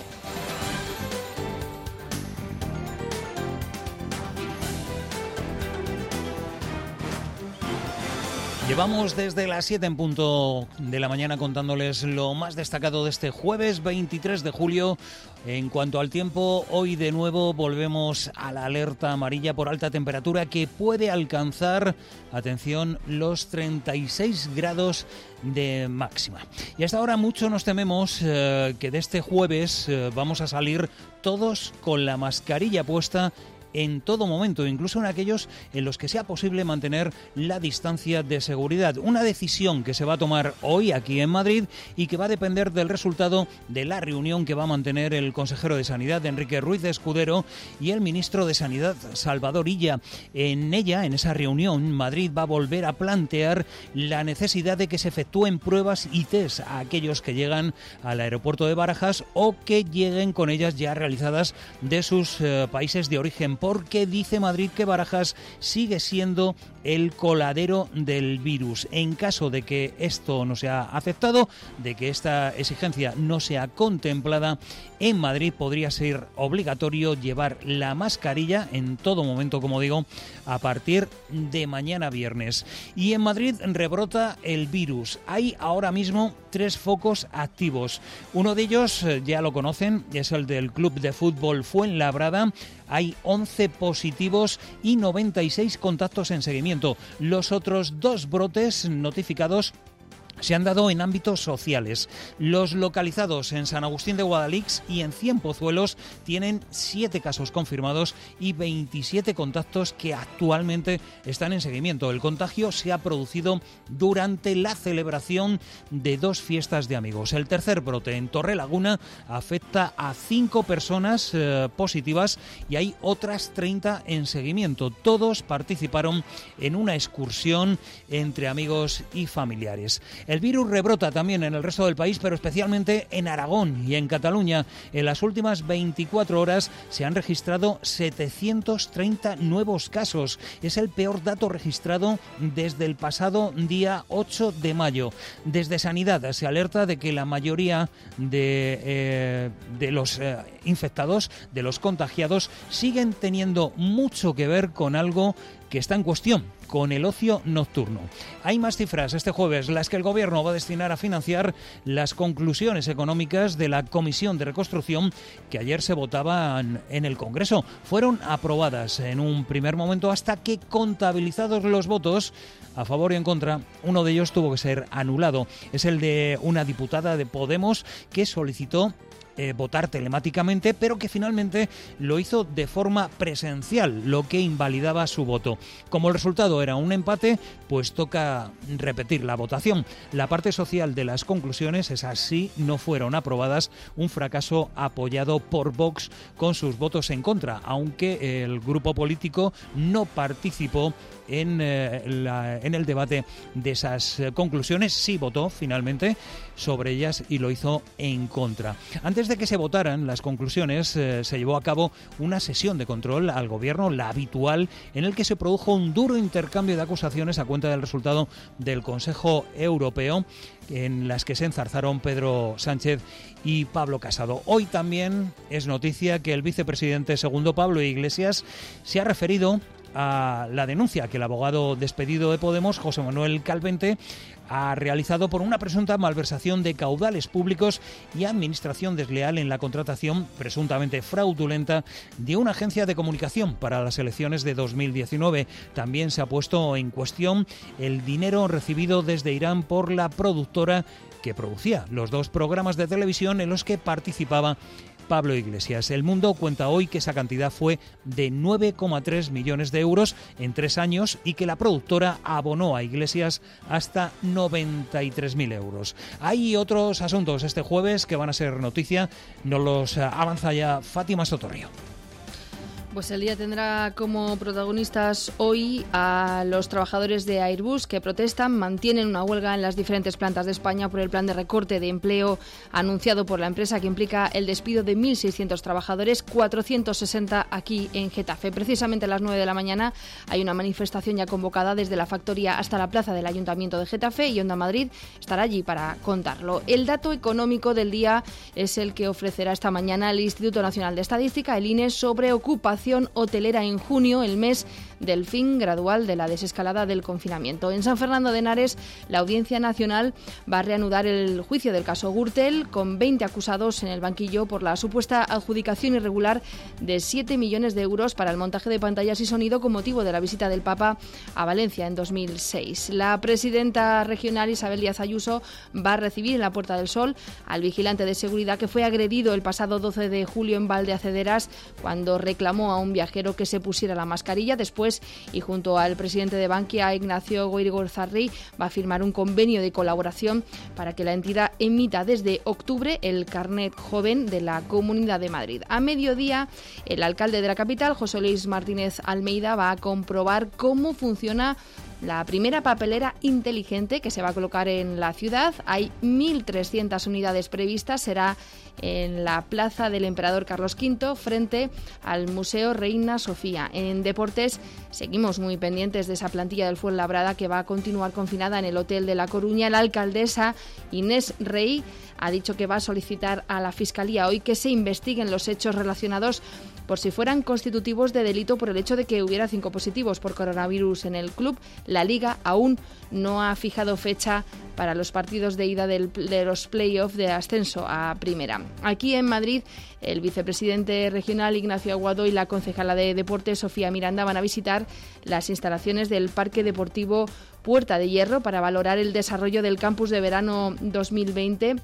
Llevamos desde las siete en punto de la mañana contándoles lo más destacado de este jueves veintitrés de julio. En cuanto al tiempo, hoy de nuevo volvemos a la alerta amarilla por alta temperatura que puede alcanzar, atención, los treinta y seis grados de máxima. Y hasta ahora mucho nos tememos eh, que de este jueves eh, vamos a salir todos con la mascarilla puesta en todo momento, incluso en aquellos en los que sea posible mantener la distancia de seguridad. Una decisión que se va a tomar hoy aquí en Madrid y que va a depender del resultado de la reunión que va a mantener el consejero de Sanidad, Enrique Ruiz Escudero, y el ministro de Sanidad, Salvador Illa. En ella, en esa reunión, Madrid va a volver a plantear la necesidad de que se efectúen pruebas y test a aquellos que llegan al aeropuerto de Barajas o que lleguen con ellas ya realizadas de sus eh, países de origen, porque dice Madrid que Barajas sigue siendo el coladero del virus. En caso de que esto no sea aceptado, de que esta exigencia no sea contemplada, en Madrid podría ser obligatorio llevar la mascarilla en todo momento, como digo, a partir de mañana viernes. Y en Madrid rebrota el virus. Hay ahora mismo tres focos activos. Uno de ellos, ya lo conocen, es el del Club de Fútbol Fuenlabrada. Hay once positivos y noventa y seis contactos en seguimiento. Los otros dos brotes notificados se han dado en ámbitos sociales. Los localizados en San Agustín de Guadalix y en Cienpozuelos tienen siete casos confirmados y veintisiete contactos que actualmente están en seguimiento. El contagio se ha producido durante la celebración de dos fiestas de amigos. El tercer brote en Torrelaguna afecta a cinco personas eh, positivas y hay otras treinta en seguimiento. Todos participaron en una excursión entre amigos y familiares. El virus rebrota también en el resto del país, pero especialmente en Aragón y en Cataluña. En las últimas veinticuatro horas se han registrado setecientos treinta nuevos casos. Es el peor dato registrado desde el pasado día ocho de mayo. Desde Sanidad se alerta de que la mayoría de, eh, de los eh, infectados, de los contagiados, siguen teniendo mucho que ver con algo que está en cuestión, con el ocio nocturno. Hay más cifras este jueves, las que el Gobierno va a destinar a financiar las conclusiones económicas de la Comisión de Reconstrucción que ayer se votaban en el Congreso. Fueron aprobadas en un primer momento hasta que, contabilizados los votos a favor y en contra, uno de ellos tuvo que ser anulado. Es el de una diputada de Podemos que solicitó Eh, votar telemáticamente, pero que finalmente lo hizo de forma presencial, lo que invalidaba su voto. Como el resultado era un empate, pues toca repetir la votación. La parte social de las conclusiones, esas sí, no fueron aprobadas, un fracaso apoyado por Vox con sus votos en contra, aunque el grupo político no participó en, eh, la, en el debate de esas eh, conclusiones. Sí votó finalmente sobre ellas y lo hizo en contra. Antes de que se votaran las conclusiones, eh, se llevó a cabo una sesión de control al Gobierno, la habitual, en el que se produjo un duro intercambio de acusaciones a cuenta del resultado del Consejo Europeo, en las que se enzarzaron Pedro Sánchez y Pablo Casado. Hoy también es noticia que el vicepresidente segundo, Pablo Iglesias, se ha referido a la denuncia que el abogado despedido de Podemos, José Manuel Calvente, ha realizado por una presunta malversación de caudales públicos y administración desleal en la contratación presuntamente fraudulenta de una agencia de comunicación para las elecciones de dos mil diecinueve. También se ha puesto en cuestión el dinero recibido desde Irán por la productora que producía los dos programas de televisión en los que participaba Pablo Iglesias. El Mundo cuenta hoy que esa cantidad fue de nueve coma tres millones de euros en tres años y que la productora abonó a Iglesias hasta noventa y tres mil euros. Hay otros asuntos este jueves que van a ser noticia, nos los avanza ya Fátima Sotorrio. Pues el día tendrá como protagonistas hoy a los trabajadores de Airbus que protestan, mantienen una huelga en las diferentes plantas de España por el plan de recorte de empleo anunciado por la empresa que implica el despido de mil seiscientos trabajadores, cuatrocientos sesenta aquí en Getafe. Precisamente a las nueve de la mañana hay una manifestación ya convocada desde la factoría hasta la plaza del Ayuntamiento de Getafe y Onda Madrid estará allí para contarlo. El dato económico del día es el que ofrecerá esta mañana el Instituto Nacional de Estadística, el I N E, sobre ocupación hotelera en junio, el mes del fin gradual de la desescalada del confinamiento. En San Fernando de Henares, la Audiencia Nacional va a reanudar el juicio del caso Gürtel, con veinte acusados en el banquillo por la supuesta adjudicación irregular de siete millones de euros para el montaje de pantallas y sonido con motivo de la visita del Papa a Valencia en dos mil seis. La presidenta regional Isabel Díaz Ayuso va a recibir en la Puerta del Sol al vigilante de seguridad que fue agredido el pasado doce de julio en Valdeacederas cuando reclamó a un viajero que se pusiera la mascarilla. Después, y junto al presidente de Bankia, Ignacio Goirigorrizarri, va a firmar un convenio de colaboración para que la entidad emita desde octubre el carnet joven de la Comunidad de Madrid. A mediodía, el alcalde de la capital, José Luis Martínez Almeida, va a comprobar cómo funciona la primera papelera inteligente que se va a colocar en la ciudad. Hay mil trescientas unidades previstas. Será en la Plaza del Emperador Carlos quinto, frente al Museo Reina Sofía. En deportes, seguimos muy pendientes de esa plantilla del Fuenlabrada que va a continuar confinada en el Hotel de La Coruña. La alcaldesa Inés Rey ha dicho que va a solicitar a la Fiscalía hoy que se investiguen los hechos relacionados por si fueran constitutivos de delito por el hecho de que hubiera cinco positivos por coronavirus en el club. La Liga aún no ha fijado fecha para los partidos de ida del, de los play-off de ascenso a Primera. Aquí en Madrid, el vicepresidente regional Ignacio Aguado y la concejala de Deportes Sofía Miranda van a visitar las instalaciones del Parque Deportivo Puerta de Hierro para valorar el desarrollo del campus de verano dos mil veinte,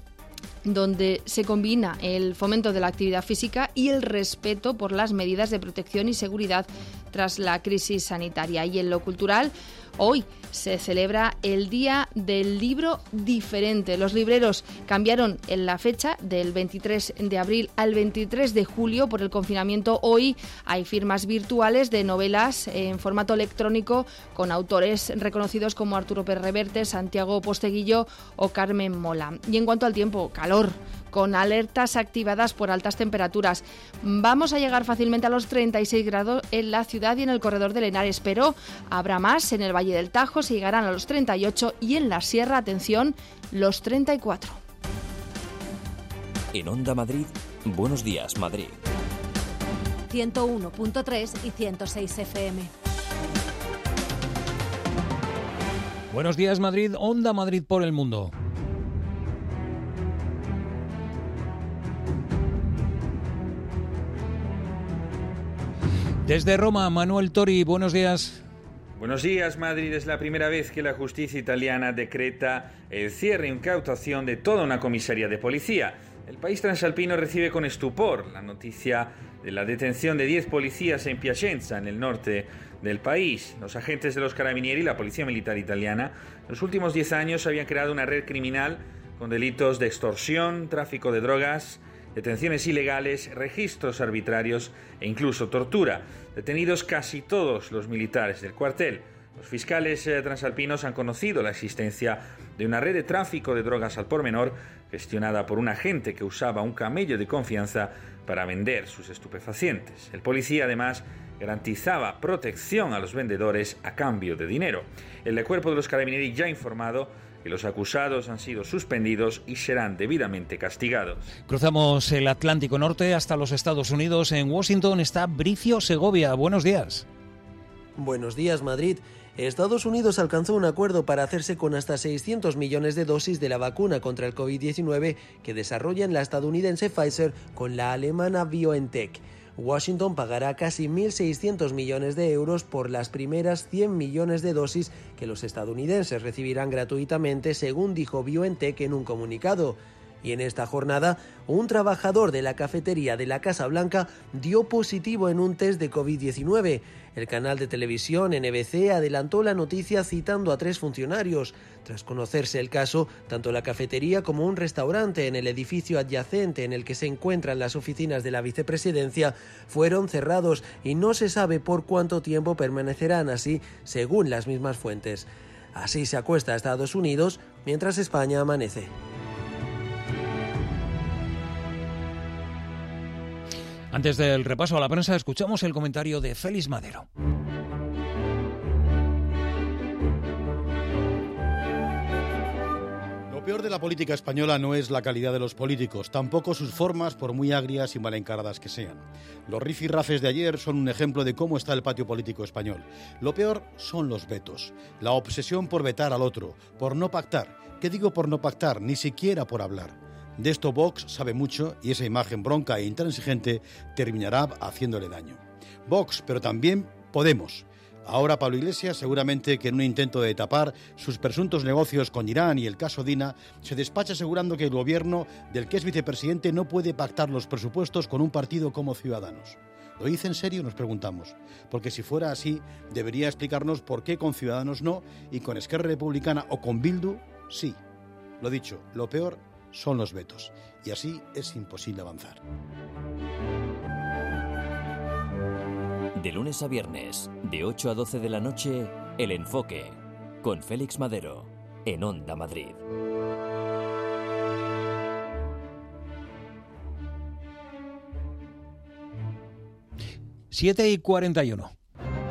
donde se combina el fomento de la actividad física y el respeto por las medidas de protección y seguridad tras la crisis sanitaria. Y en lo cultural, hoy se celebra el Día del Libro Diferente. Los libreros cambiaron en la fecha del veintitrés de abril al veintitrés de julio por el confinamiento. Hoy hay firmas virtuales de novelas en formato electrónico con autores reconocidos como Arturo Pérez Reverte, Santiago Posteguillo o Carmen Mola. Y en cuanto al tiempo, calor, con alertas activadas por altas temperaturas. Vamos a llegar fácilmente a los treinta y seis grados en la ciudad y en el corredor del Henares, pero habrá más en el Valle del Tajo, se llegarán a los treinta y ocho y en la Sierra, atención, los treinta y cuatro. En Onda Madrid, Buenos Días Madrid. ciento uno punto tres y ciento seis F M. Buenos días Madrid, Onda Madrid por el mundo. Desde Roma, Manuel Tori, buenos días. Buenos días, Madrid. Es la primera vez que la justicia italiana decreta el cierre e incautación de toda una comisaría de policía. El país transalpino recibe con estupor la noticia de la detención de diez policías en Piacenza, en el norte del país. Los agentes de los Carabinieri y la Policía Militar italiana en los últimos diez años habían creado una red criminal con delitos de extorsión, tráfico de drogas, detenciones ilegales, registros arbitrarios e incluso tortura. Detenidos casi todos los militares del cuartel. Los fiscales eh, transalpinos han conocido la existencia de una red de tráfico de drogas al por menor gestionada por un agente que usaba un camello de confianza para vender sus estupefacientes. El policía además garantizaba protección a los vendedores a cambio de dinero. El cuerpo de los Carabinieri ya ha informado que los acusados han sido suspendidos y serán debidamente castigados. Cruzamos el Atlántico Norte hasta los Estados Unidos. En Washington está Bricio Segovia. Buenos días. Buenos días, Madrid. Estados Unidos alcanzó un acuerdo para hacerse con hasta seiscientos millones de dosis de la vacuna contra el covid diecinueve que desarrollan la estadounidense Pfizer con la alemana BioNTech. Washington pagará casi mil seiscientos millones de euros por las primeras cien millones de dosis que los estadounidenses recibirán gratuitamente, según dijo BioNTech en un comunicado. Y en esta jornada, un trabajador de la cafetería de la Casa Blanca dio positivo en un test de covid diecinueve. El canal de televisión N B C adelantó la noticia citando a tres funcionarios. Tras conocerse el caso, tanto la cafetería como un restaurante en el edificio adyacente en el que se encuentran las oficinas de la vicepresidencia fueron cerrados y no se sabe por cuánto tiempo permanecerán así, según las mismas fuentes. Así se acuesta Estados Unidos mientras España amanece. Antes del repaso a la prensa, escuchamos el comentario de Félix Madero. Lo peor de la política española no es la calidad de los políticos, tampoco sus formas, por muy agrias y mal encaradas que sean. Los rifirrafes de ayer son un ejemplo de cómo está el patio político español. Lo peor son los vetos, la obsesión por vetar al otro, por no pactar. ¿Qué digo por no pactar? Ni siquiera por hablar. De esto Vox sabe mucho y esa imagen bronca e intransigente terminará haciéndole daño. Vox, pero también Podemos. Ahora Pablo Iglesias, seguramente que en un intento de tapar sus presuntos negocios con Irán y el caso Dina, se despacha asegurando que el gobierno del que es vicepresidente no puede pactar los presupuestos con un partido como Ciudadanos. ¿Lo dice en serio?, nos preguntamos. Porque si fuera así, debería explicarnos por qué con Ciudadanos no y con Esquerra Republicana o con Bildu sí. Lo dicho, lo peor son los vetos. Y así es imposible avanzar. De lunes a viernes, de ocho a doce de la noche, El Enfoque, con Félix Madero, en Onda Madrid. siete y cuarenta y uno.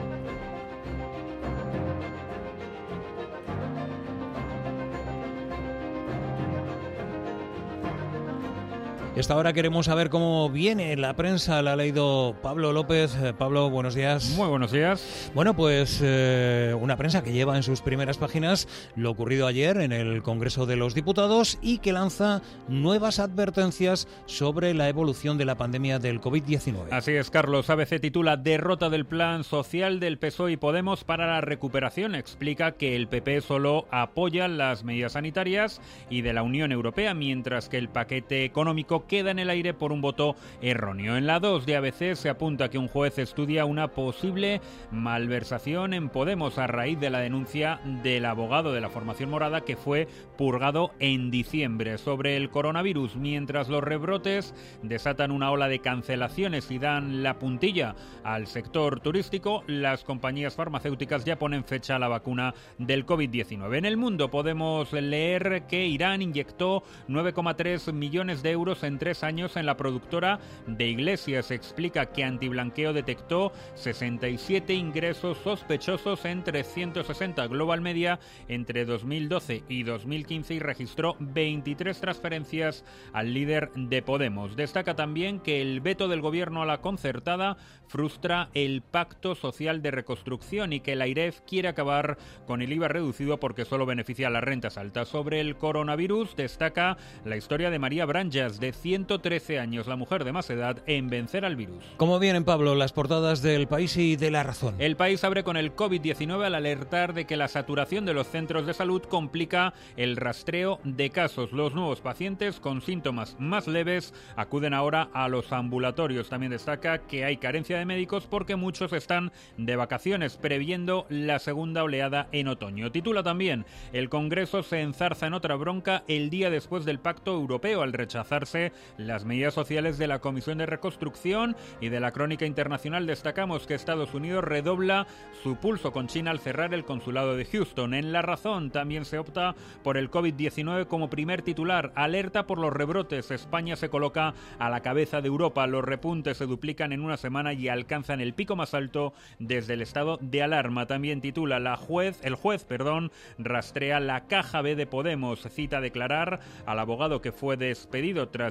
Esta hora queremos saber cómo viene la prensa. La ha leído Pablo López. Pablo, buenos días. Muy buenos días. Bueno, pues eh, una prensa que lleva en sus primeras páginas lo ocurrido ayer en el Congreso de los Diputados y que lanza nuevas advertencias sobre la evolución de la pandemia del covid diecinueve. Así es, Carlos. A B C titula Derrota del plan social del P S O E y Podemos para la recuperación. Explica que el P P solo apoya las medidas sanitarias y de la Unión Europea, mientras que el paquete económico queda en el aire por un voto erróneo. En la dos de A B C se apunta que un juez estudia una posible malversación en Podemos a raíz de la denuncia del abogado de la formación morada que fue purgado en diciembre. Sobre el coronavirus, mientras los rebrotes desatan una ola de cancelaciones y dan la puntilla al sector turístico, las compañías farmacéuticas ya ponen fecha a la vacuna del covid diecinueve. En El Mundo podemos leer que Irán inyectó nueve coma tres millones de euros en tres años en la productora de Iglesias. Explica que Antiblanqueo detectó sesenta y siete ingresos sospechosos en trescientos sesenta. Global Media entre dos mil doce y dos mil quince y registró veintitrés transferencias al líder de Podemos. Destaca también que el veto del gobierno a la concertada frustra el pacto social de reconstrucción y que la AIREF quiere acabar con el I V A reducido porque solo beneficia a las rentas altas. Sobre el coronavirus destaca la historia de María Branjas, de ciento trece años, la mujer de más edad en vencer al virus. ¿Cómo vienen, Pablo, las portadas del País y de La Razón? El País abre con el covid diecinueve al alertar de que la saturación de los centros de salud complica el rastreo de casos. Los nuevos pacientes con síntomas más leves acuden ahora a los ambulatorios. También destaca que hay carencia de médicos porque muchos están de vacaciones, previendo la segunda oleada en otoño. Titula también: el Congreso se enzarza en otra bronca el día después del Pacto Europeo al rechazarse las medidas sociales de la Comisión de Reconstrucción. Y de la crónica internacional destacamos que Estados Unidos redobla su pulso con China al cerrar el consulado de Houston. En La Razón también se opta por el covid diecinueve como primer titular. Alerta por los rebrotes. España se coloca a la cabeza de Europa. Los repuntes se duplican en una semana y alcanzan el pico más alto desde el estado de alarma. También titula la juez, el juez, perdón, rastrea la caja B de Podemos. Cita a declarar al abogado que fue despedido tras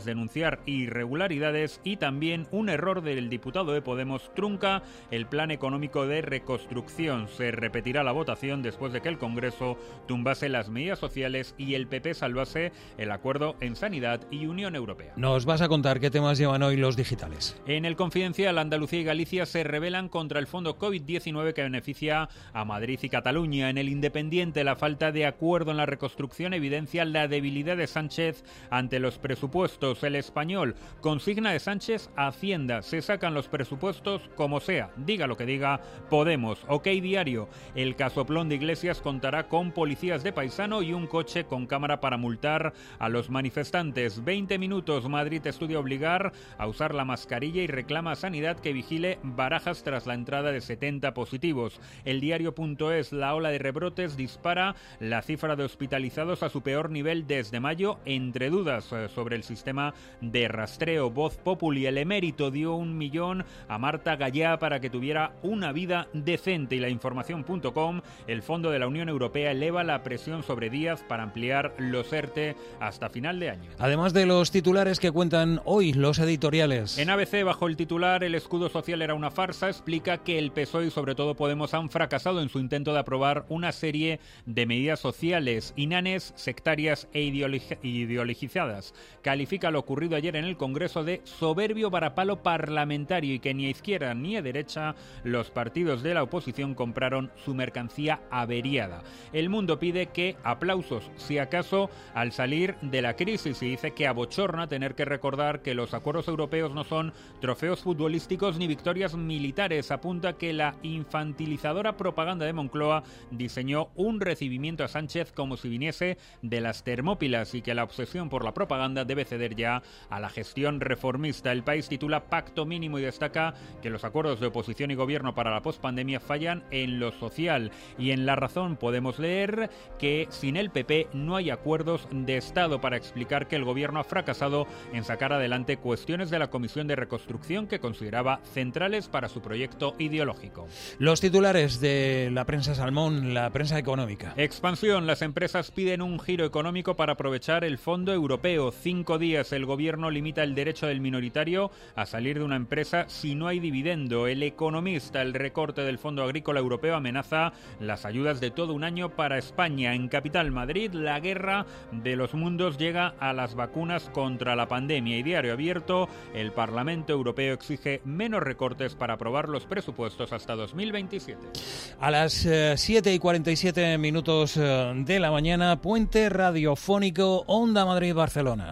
denunciar irregularidades y también un error del diputado de Podemos trunca el plan económico de reconstrucción. Se repetirá la votación después de que el Congreso tumbase las medidas sociales y el P P salvase el acuerdo en Sanidad y Unión Europea. Nos vas a contar qué temas llevan hoy los digitales. En el Confidencial, Andalucía y Galicia se rebelan contra el fondo COVID diecinueve que beneficia a Madrid y Cataluña. En el Independiente, la falta de acuerdo en la reconstrucción evidencia la debilidad de Sánchez ante los presupuestos. El Español, consigna de Sánchez a Hacienda. Se sacan los presupuestos como sea. Diga lo que diga Podemos. OK Diario, el casoplón de Iglesias contará con policías de paisano y un coche con cámara para multar a los manifestantes. veinte minutos, Madrid estudia obligar a usar la mascarilla y reclama a Sanidad que vigile Barajas tras la entrada de setenta positivos. El diario.es, la ola de rebrotes dispara la cifra de hospitalizados a su peor nivel desde mayo, entre dudas sobre el sistema de rastreo. Voz Populi, el emérito dio un millón a Marta Gallá para que tuviera una vida decente. Y la información.com, el Fondo de la Unión Europea eleva la presión sobre Díaz para ampliar los ERTE hasta final de año. Además de los titulares que cuentan hoy los editoriales. En A B C, bajo el titular "El escudo social era una farsa", explica que el P S O E y sobre todo Podemos han fracasado en su intento de aprobar una serie de medidas sociales inanes, sectarias e ideologizadas. Califica lo ocurrido ayer en el Congreso de soberbio varapalo parlamentario y que ni a izquierda ni a derecha los partidos de la oposición compraron su mercancía averiada. El Mundo pide que aplausos, si acaso, al salir de la crisis, y dice que abochorna tener que recordar que los acuerdos europeos no son trofeos futbolísticos ni victorias militares. Apunta que la infantilizadora propaganda de Moncloa diseñó un recibimiento a Sánchez como si viniese de las Termópilas y que la obsesión por la propaganda debe ceder ya a la gestión reformista. El País titula "Pacto mínimo" y destaca que los acuerdos de oposición y gobierno para la pospandemia fallan en lo social. Y en La Razón podemos leer que sin el P P no hay acuerdos de Estado, para explicar que el gobierno ha fracasado en sacar adelante cuestiones de la Comisión de Reconstrucción que consideraba centrales para su proyecto ideológico. Los titulares de la prensa Salmón, la prensa económica. Expansión, las empresas piden un giro económico para aprovechar el fondo europeo. Cinco días, el gobierno limita el derecho del minoritario a salir de una empresa si no hay dividendo. El Economista, el recorte del Fondo Agrícola Europeo amenaza las ayudas de todo un año para España. En Capital Madrid, la guerra de los mundos llega a las vacunas contra la pandemia. Y Diario Abierto, el Parlamento Europeo exige menos recortes para aprobar los presupuestos hasta dos mil veintisiete. A las eh, siete y cuarenta y siete minutos eh, de la mañana, puente radiofónico Onda Madrid-Barcelona.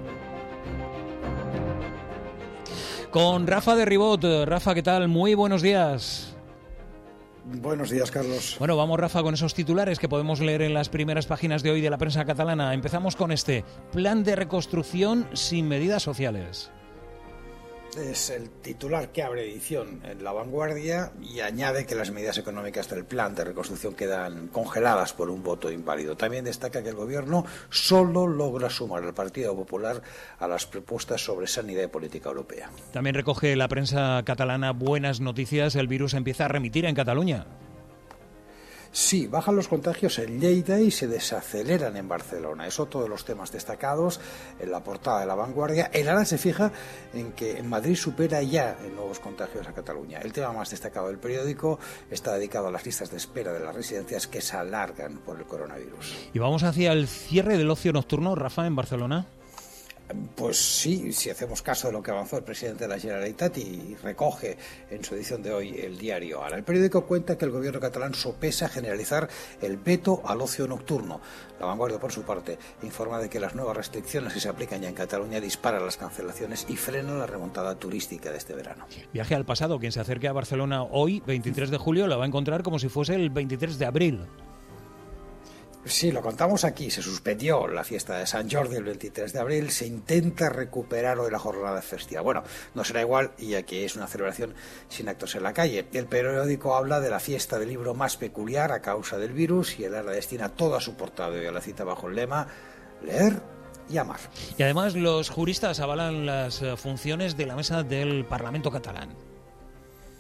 Con Rafa de Ribot. Rafa, ¿qué tal? Muy buenos días. Buenos días, Carlos. Bueno, vamos, Rafa, con esos titulares que podemos leer en las primeras páginas de hoy de la prensa catalana. Empezamos con este: plan de reconstrucción sin medidas sociales. Es el titular que abre edición en La Vanguardia y añade que las medidas económicas del plan de reconstrucción quedan congeladas por un voto inválido. También destaca que el gobierno solo logra sumar al Partido Popular a las propuestas sobre sanidad y política europea. También recoge la prensa catalana buenas noticias: el virus empieza a remitir en Cataluña. Sí, bajan los contagios en Lleida y se desaceleran en Barcelona. Es otro de los temas destacados en la portada de La Vanguardia. El Ara se fija en que en Madrid supera ya en nuevos contagios a Cataluña. El tema más destacado del periódico está dedicado a las listas de espera de las residencias que se alargan por el coronavirus. Y vamos hacia el cierre del ocio nocturno, Rafa, en Barcelona. Pues sí, si hacemos caso de lo que avanzó el presidente de la Generalitat y recoge en su edición de hoy el diario Ara. El periódico cuenta que el gobierno catalán sopesa generalizar el veto al ocio nocturno. La Vanguardia, por su parte, informa de que las nuevas restricciones que se aplican ya en Cataluña disparan las cancelaciones y frenan la remontada turística de este verano. Viaje al pasado. Quien se acerque a Barcelona hoy, veintitrés de julio, la va a encontrar como si fuese el veintitrés de abril. Sí, lo contamos aquí. Se suspendió la fiesta de Sant Jordi el veintitrés de abril. Se intenta recuperar hoy la jornada festiva. Bueno, no será igual, ya que es una celebración sin actos en la calle. El periódico habla de la fiesta del libro más peculiar a causa del virus y el Ara destina toda su portada hoy a la cita bajo el lema leer y amar. Y además los juristas avalan las funciones de la mesa del Parlamento catalán.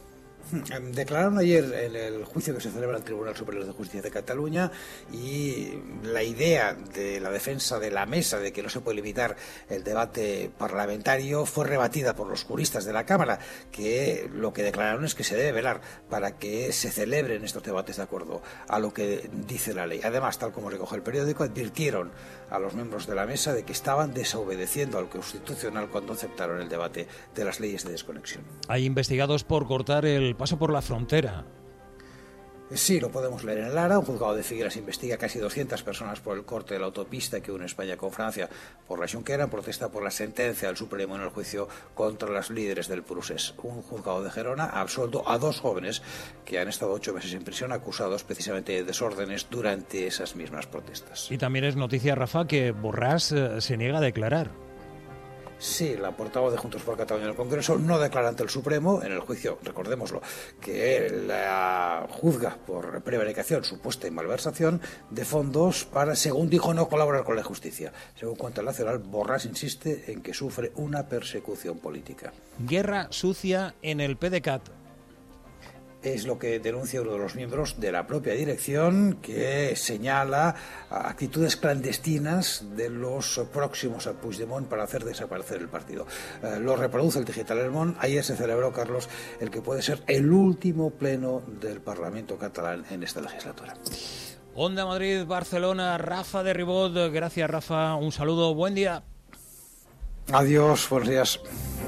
Declararon ayer en el juicio que se celebra en el Tribunal Superior de Justicia de Cataluña, y la idea de la defensa de la mesa de que no se puede limitar el debate parlamentario fue rebatida por los juristas de la Cámara, que lo que declararon es que se debe velar para que se celebren estos debates de acuerdo a lo que dice la ley. Además, tal como recoge el periódico, advirtieron a los miembros de la mesa de que estaban desobedeciendo al Constitucional cuando aceptaron el debate de las leyes de desconexión. Hay investigados por cortar el paso por la frontera. Sí, lo podemos leer en el Ara. Un juzgado de Figueras investiga casi doscientas personas por el corte de la autopista que une España con Francia por la Xunquera, en protesta por la sentencia del Supremo en el juicio contra los líderes del Prusés. Un juzgado de Gerona ha absuelto a dos jóvenes que han estado ocho meses en prisión acusados precisamente de desórdenes durante esas mismas protestas. Y también es noticia, Rafa, que Borràs eh, se niega a declarar. Sí, la portavoz de Juntos por Cataluña en el Congreso no declara ante el Supremo en el juicio, recordémoslo, que la juzga por prevaricación, supuesta y malversación de fondos para, según dijo, no colaborar con la justicia. Según cuenta el Nacional, Borràs insiste en que sufre una persecución política. Guerra sucia en el PDeCAT. Es lo que denuncia uno de los miembros de la propia dirección, que señala actitudes clandestinas de los próximos a Puigdemont para hacer desaparecer el partido. Eh, lo reproduce el digital El Món. Ayer se celebró, Carlos, el que puede ser el último pleno del Parlamento catalán en esta legislatura. Onda Madrid, Barcelona, Rafa de Ribot. Gracias, Rafa. Un saludo. Buen día. Adiós. Buenos días.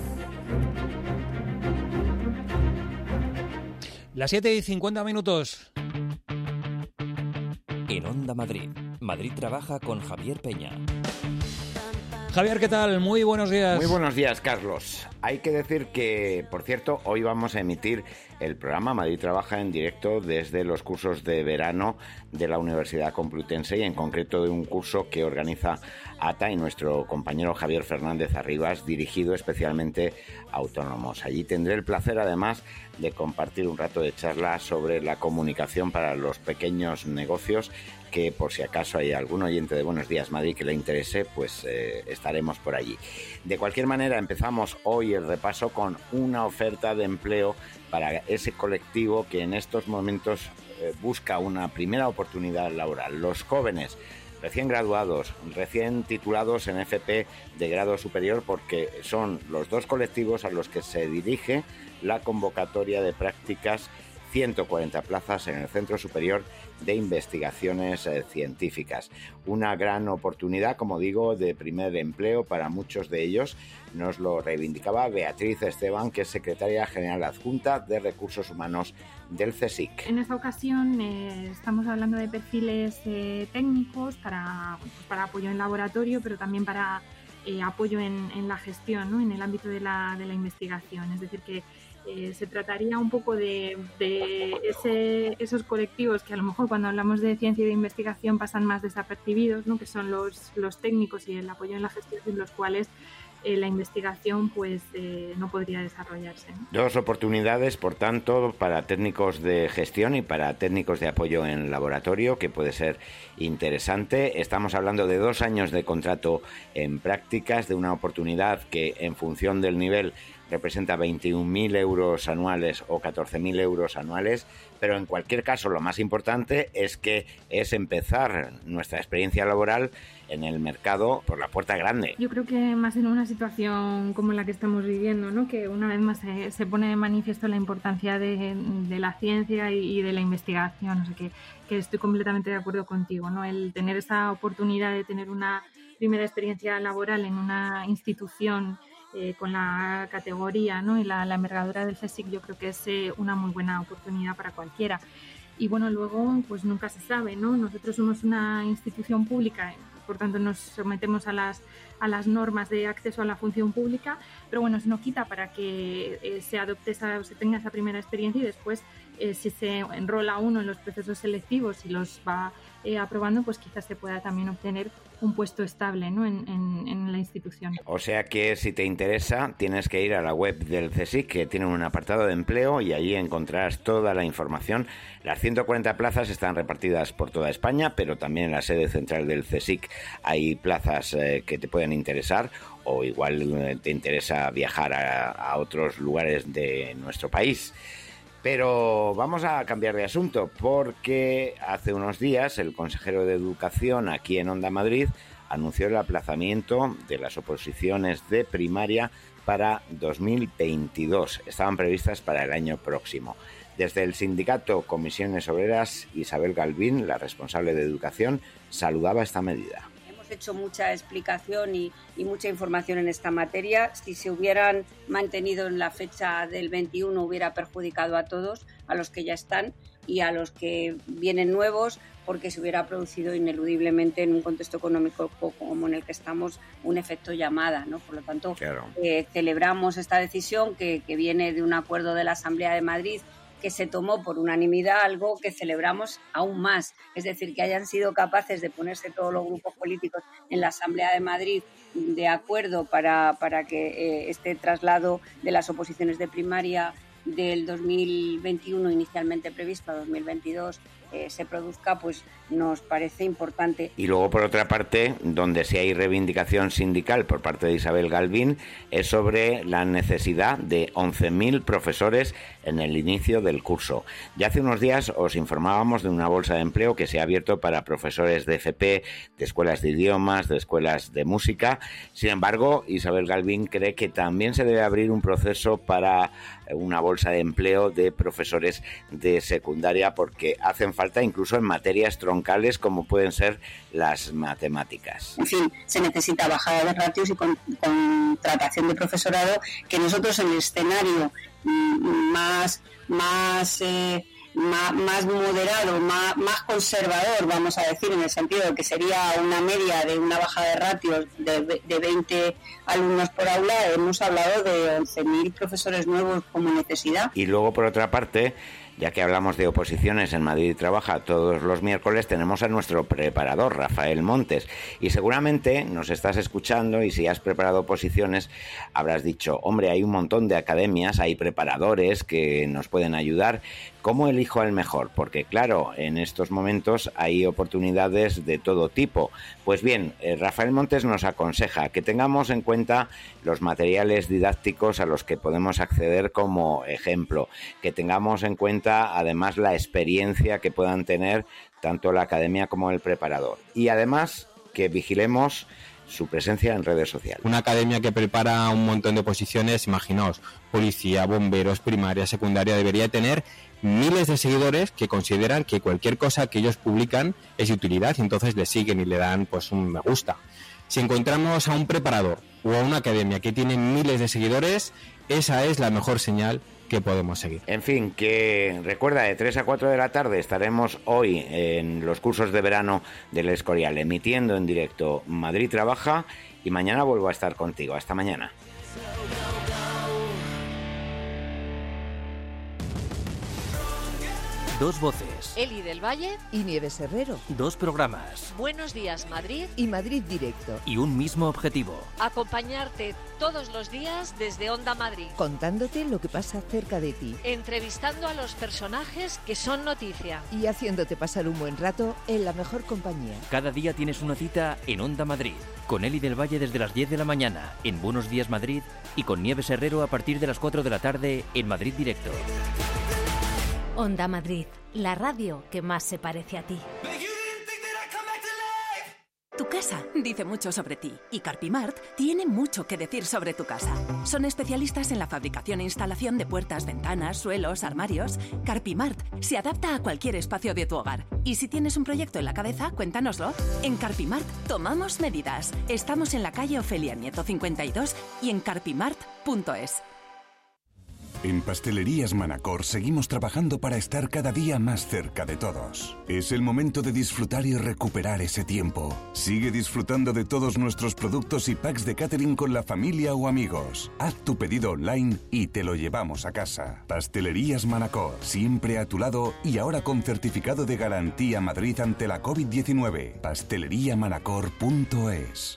Las siete y cincuenta minutos. En Onda Madrid, Madrid trabaja con Javier Peña. Javier, ¿qué tal? Muy buenos días. Muy buenos días, Carlos. Hay que decir que, por cierto, hoy vamos a emitir el programa Madrid Trabaja en directo desde los cursos de verano de la Universidad Complutense, y en concreto de un curso que organiza A T A y nuestro compañero Javier Fernández Arribas, dirigido especialmente a autónomos. Allí tendré el placer, además, de compartir un rato de charla sobre la comunicación para los pequeños negocios, que por si acaso hay algún oyente de Buenos Días Madrid que le interese, pues eh, estaremos por allí. De cualquier manera, empezamos hoy el repaso con una oferta de empleo para ese colectivo que en estos momentos eh, busca una primera oportunidad laboral. Los jóvenes recién graduados, recién titulados en F P de grado superior, porque son los dos colectivos a los que se dirige la convocatoria de prácticas, ciento cuarenta plazas en el Centro Superior de Investigaciones eh, Científicas. Una gran oportunidad, como digo, de primer empleo para muchos de ellos. Nos lo reivindicaba Beatriz Esteban, que es secretaria general adjunta de Recursos Humanos del CSIC. En esta ocasión eh, estamos hablando de perfiles eh, técnicos para, pues para apoyo en laboratorio, pero también para eh, apoyo en, en la gestión, ¿no? En el ámbito de la, de la investigación. Es decir, que Eh, se trataría un poco de, de ese, esos colectivos que a lo mejor cuando hablamos de ciencia y de investigación pasan más desapercibidos, ¿no? Que son los, los técnicos y el apoyo en la gestión, sin los cuales eh, la investigación pues eh, no podría desarrollarse, ¿no? Dos oportunidades, por tanto, para técnicos de gestión y para técnicos de apoyo en laboratorio, que puede ser interesante. Estamos hablando de dos años de contrato en prácticas, de una oportunidad que, en función del nivel, representa veintiún mil euros anuales o catorce mil euros anuales, pero en cualquier caso lo más importante es que es empezar nuestra experiencia laboral en el mercado por la puerta grande. Yo creo que más en una situación como la que estamos viviendo, ¿no? Que una vez más se, se pone de manifiesto la importancia de, de la ciencia y, y de la investigación, o sea que, que estoy completamente de acuerdo contigo, ¿no? El tener esa oportunidad de tener una primera experiencia laboral en una institución Eh, con la categoría, ¿no? y la, la envergadura del CSIC, yo creo que es eh, una muy buena oportunidad para cualquiera. Y bueno, luego pues nunca se sabe, ¿no? Nosotros somos una institución pública, por tanto nos sometemos a las, a las normas de acceso a la función pública, pero bueno, eso no quita para que eh, se adopte esa, o se tenga esa primera experiencia, y después eh, si se enrola uno en los procesos selectivos y los va eh, aprobando, pues quizás se pueda también obtener un puesto estable, ¿no? en, en, en la institución. O sea que si te interesa tienes que ir a la web del CSIC, que tiene un apartado de empleo, y allí encontrarás toda la información. Las ciento cuarenta plazas están repartidas por toda España, pero también en la sede central del CSIC hay plazas eh, que te pueden interesar, o igual eh, te interesa viajar a, a otros lugares de nuestro país. Pero vamos a cambiar de asunto, porque hace unos días el consejero de Educación aquí en Onda Madrid anunció el aplazamiento de las oposiciones de primaria para dos mil veintidós. Estaban previstas para el año próximo. Desde el sindicato Comisiones Obreras, Isabel Galvín, la responsable de Educación, saludaba esta medida. Hemos hecho mucha explicación y, y mucha información en esta materia. Si se hubieran mantenido en la fecha del veintiuno hubiera perjudicado a todos, a los que ya están y a los que vienen nuevos, porque se hubiera producido ineludiblemente en un contexto económico como en el que estamos un efecto llamada, ¿no? Por lo tanto, claro. eh, celebramos esta decisión que, que viene de un acuerdo de la Asamblea de Madrid que se tomó por unanimidad, algo que celebramos aún más. Es decir, que hayan sido capaces de ponerse todos los grupos políticos en la Asamblea de Madrid de acuerdo para, para que eh, este traslado de las oposiciones de primaria del dos mil veintiuno inicialmente previsto a dos mil veintidós eh, se produzca, pues nos parece importante. Y luego, por otra parte, donde sí hay reivindicación sindical por parte de Isabel Galvín, es sobre la necesidad de once mil profesores en el inicio del curso. Ya hace unos días os informábamos de una bolsa de empleo que se ha abierto para profesores de F P, de escuelas de idiomas, de escuelas de música. Sin embargo, Isabel Galvín cree que también se debe abrir un proceso para una bolsa de empleo de profesores de secundaria, porque hacen falta incluso en materias troncales como pueden ser las matemáticas. En fin, se necesita bajada de ratios y con, contratación de profesorado, que nosotros en el escenario más, más, eh, más, más moderado, más, más conservador, vamos a decir, en el sentido de que sería una media de una bajada de ratios de, de veinte alumnos por aula, hemos hablado de once mil profesores nuevos como necesidad. Y luego, por otra parte, ya que hablamos de oposiciones en Madrid Trabaja, todos los miércoles tenemos a nuestro preparador, Rafael Montes. Y seguramente nos estás escuchando y si has preparado oposiciones habrás dicho, hombre, hay un montón de academias, hay preparadores que nos pueden ayudar. ¿Cómo elijo al mejor? Porque claro, en estos momentos hay oportunidades de todo tipo. Pues bien, eh, Rafael Montes nos aconseja que tengamos en cuenta los materiales didácticos a los que podemos acceder como ejemplo, que tengamos en cuenta además la experiencia que puedan tener tanto la academia como el preparador. Y además que vigilemos su presencia en redes sociales. Una academia que prepara un montón de oposiciones, imaginaos, policía, bomberos, primaria, secundaria, debería tener miles de seguidores que consideran que cualquier cosa que ellos publican es de utilidad y entonces le siguen y le dan pues un me gusta. Si encontramos a un preparador o a una academia que tiene miles de seguidores, esa es la mejor señal que podemos seguir. En fin, que recuerda, de tres a cuatro de la tarde estaremos hoy en los cursos de verano del Escorial, emitiendo en directo Madrid Trabaja, y mañana vuelvo a estar contigo. Hasta mañana. Dos voces. Eli del Valle y Nieves Herrero. Dos programas. Buenos días, Madrid. Y Madrid Directo. Y un mismo objetivo. Acompañarte todos los días desde Onda Madrid. Contándote lo que pasa cerca de ti. Entrevistando a los personajes que son noticia. Y haciéndote pasar un buen rato en la mejor compañía. Cada día tienes una cita en Onda Madrid. Con Eli del Valle desde las diez de la mañana en Buenos días, Madrid. Y con Nieves Herrero a partir de las cuatro de la tarde en Madrid Directo. Onda Madrid, la radio que más se parece a ti. Tu casa dice mucho sobre ti y Carpimart tiene mucho que decir sobre tu casa. Son especialistas en la fabricación e instalación de puertas, ventanas, suelos, armarios. Carpimart se adapta a cualquier espacio de tu hogar. Y si tienes un proyecto en la cabeza, cuéntanoslo. En Carpimart tomamos medidas. Estamos en la calle Ofelia Nieto cincuenta y dos y en carpimart punto es. En Pastelerías Manacor seguimos trabajando para estar cada día más cerca de todos. Es el momento de disfrutar y recuperar ese tiempo. Sigue disfrutando de todos nuestros productos y packs de catering con la familia o amigos. Haz tu pedido online y te lo llevamos a casa. Pastelerías Manacor, siempre a tu lado y ahora con certificado de garantía Madrid ante la covid diecinueve. pastelería manacor punto es.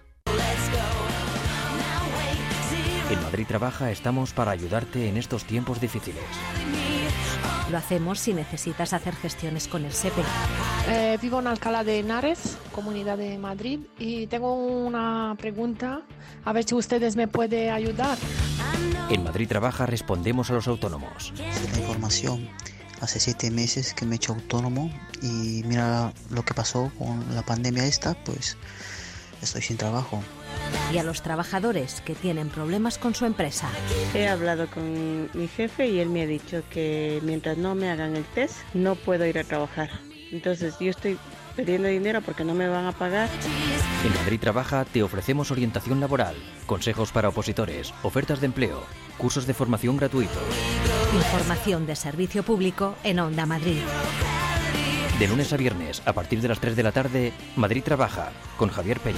En Madrid Trabaja estamos para ayudarte en estos tiempos difíciles. Lo hacemos si necesitas hacer gestiones con el SEPE. Eh, vivo en Alcalá de Henares, Comunidad de Madrid, y tengo una pregunta, a ver si ustedes me pueden ayudar. En Madrid Trabaja respondemos a los autónomos. La información. Hace siete meses que me he hecho autónomo y mira lo que pasó con la pandemia esta, pues estoy sin trabajo. Y a los trabajadores que tienen problemas con su empresa. He hablado con mi jefe y él me ha dicho que mientras no me hagan el test no puedo ir a trabajar. Entonces yo estoy pidiendo dinero porque no me van a pagar. En Madrid Trabaja te ofrecemos orientación laboral, consejos para opositores, ofertas de empleo, cursos de formación gratuitos. Información de servicio público en Onda Madrid. De lunes a viernes, a partir de las tres de la tarde, Madrid Trabaja, con Javier Peña.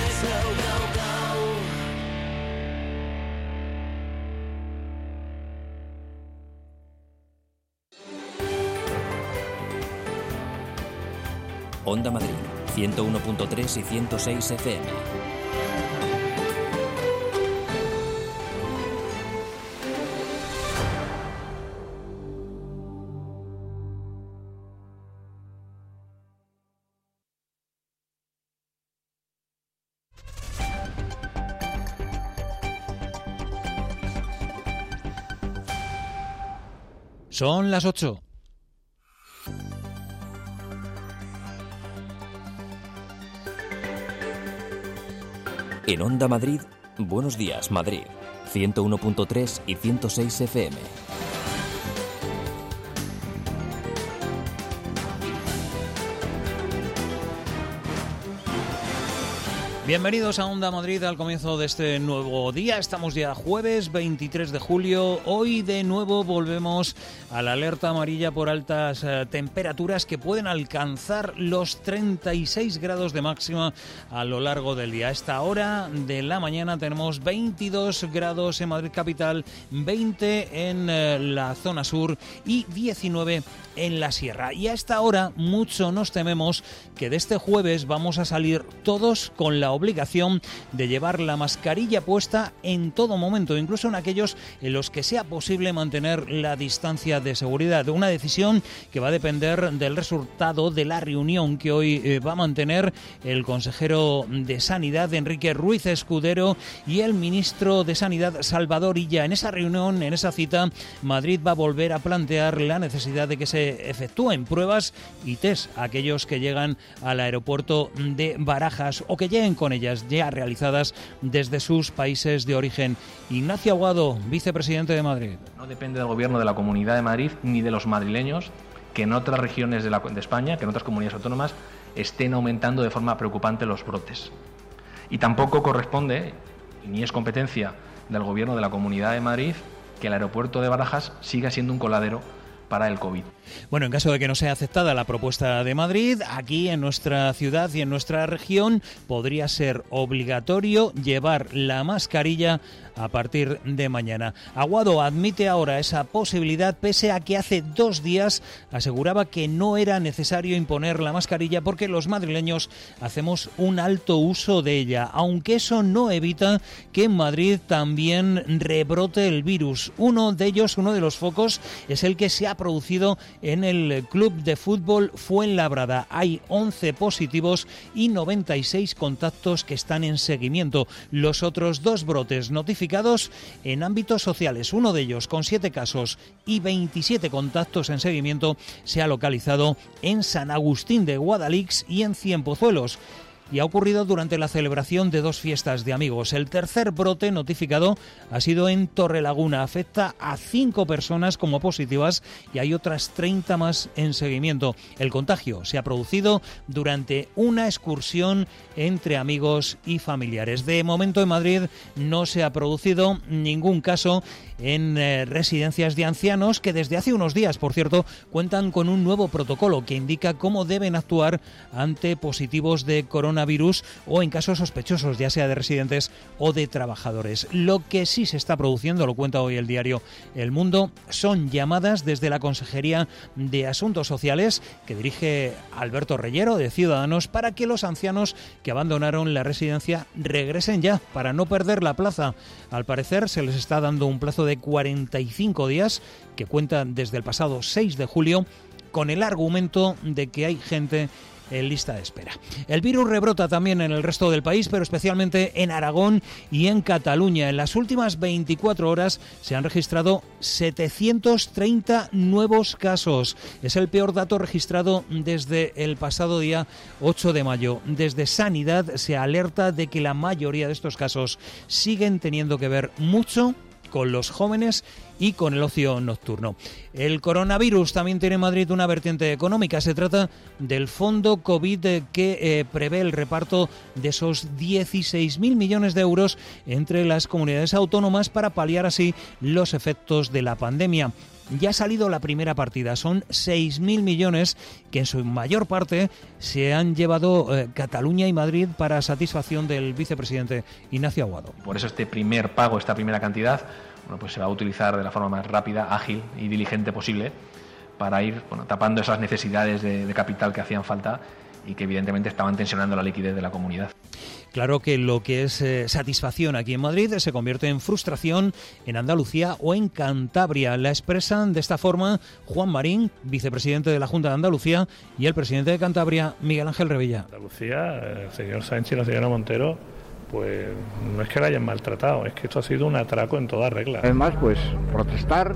Onda Madrid, ciento uno punto tres y ciento seis F M. Son las ocho. En Onda Madrid, Buenos Días Madrid, ciento uno punto tres y ciento seis F M. Bienvenidos a Onda Madrid al comienzo de este nuevo día. Estamos ya jueves veintitrés de julio. Hoy de nuevo volvemos a la alerta amarilla por altas eh, temperaturas que pueden alcanzar los treinta y seis grados de máxima a lo largo del día. A esta hora de la mañana tenemos veintidós grados en Madrid capital, veinte en eh, la zona sur y diecinueve en la sierra. Y a esta hora mucho nos tememos que de este jueves vamos a salir todos con la obligación de llevar la mascarilla puesta en todo momento, incluso en aquellos en los que sea posible mantener la distancia de seguridad. Una decisión que va a depender del resultado de la reunión que hoy eh, va a mantener el consejero de Sanidad, Enrique Ruiz Escudero, y el ministro de Sanidad, Salvador Illa. En esa reunión, en esa cita, Madrid va a volver a plantear la necesidad de que se efectúen pruebas y test a aquellos que llegan al aeropuerto de Barajas o que lleguen con ellas ya realizadas desde sus países de origen. Ignacio Aguado, vicepresidente de Madrid. No depende del gobierno de la Comunidad de Madrid ni de los madrileños que en otras regiones de, la, de España, que en otras comunidades autónomas, estén aumentando de forma preocupante los brotes. Y tampoco corresponde, ni es competencia del gobierno de la Comunidad de Madrid, que el aeropuerto de Barajas siga siendo un coladero para el COVID. Bueno, en caso de que no sea aceptada la propuesta de Madrid, aquí en nuestra ciudad y en nuestra región podría ser obligatorio llevar la mascarilla a partir de mañana. Aguado admite ahora esa posibilidad pese a que hace dos días aseguraba que no era necesario imponer la mascarilla porque los madrileños hacemos un alto uso de ella, aunque eso no evita que en Madrid también rebrote el virus. Uno de ellos, uno de los focos, es el que se ha producido en el club de fútbol Fuenlabrada. Hay once positivos y noventa y seis contactos que están en seguimiento. Los otros dos brotes notificados en ámbitos sociales, uno de ellos con siete casos y veintisiete contactos en seguimiento, se ha localizado en San Agustín de Guadalix y en Cienpozuelos. Y ha ocurrido durante la celebración de dos fiestas de amigos. El tercer brote notificado ha sido en Torrelaguna. Afecta a cinco personas como positivas y hay otras treinta más en seguimiento. El contagio se ha producido durante una excursión entre amigos y familiares. De momento en Madrid no se ha producido ningún caso en eh, residencias de ancianos que desde hace unos días, por cierto, cuentan con un nuevo protocolo que indica cómo deben actuar ante positivos de coronavirus o en casos sospechosos, ya sea de residentes o de trabajadores. Lo que sí se está produciendo, lo cuenta hoy el diario El Mundo, son llamadas desde la Consejería de Asuntos Sociales que dirige Alberto Reyero de Ciudadanos para que los ancianos que abandonaron la residencia regresen ya para no perder la plaza. Al parecer se les está dando un plazo de cuarenta y cinco días que cuenta desde el pasado seis de julio con el argumento de que hay gente en lista de espera. El virus rebrota también en el resto del país, pero especialmente en Aragón y en Cataluña. En las últimas veinticuatro horas se han registrado setecientos treinta nuevos casos. Es el peor dato registrado desde el pasado día ocho de mayo. Desde Sanidad se alerta de que la mayoría de estos casos siguen teniendo que ver mucho con los jóvenes y con el ocio nocturno. El coronavirus también tiene en Madrid una vertiente económica. Se trata del fondo COVID que eh, prevé el reparto de esos dieciséis mil millones de euros entre las comunidades autónomas para paliar así los efectos de la pandemia. Ya ha salido la primera partida, son seis mil millones que en su mayor parte se han llevado eh, Cataluña y Madrid para satisfacción del vicepresidente Ignacio Aguado. Por eso este primer pago, esta primera cantidad, bueno, pues se va a utilizar de la forma más rápida, ágil y diligente posible para ir bueno, tapando esas necesidades de, de capital que hacían falta y que evidentemente estaban tensionando la liquidez de la comunidad. Claro que lo que es eh, satisfacción aquí en Madrid se convierte en frustración en Andalucía o en Cantabria. La expresan de esta forma Juan Marín, vicepresidente de la Junta de Andalucía, y el presidente de Cantabria, Miguel Ángel Revilla. Andalucía, el señor Sánchez y la señora Montero, pues no es que la hayan maltratado, es que esto ha sido un atraco en toda regla. Además, pues protestar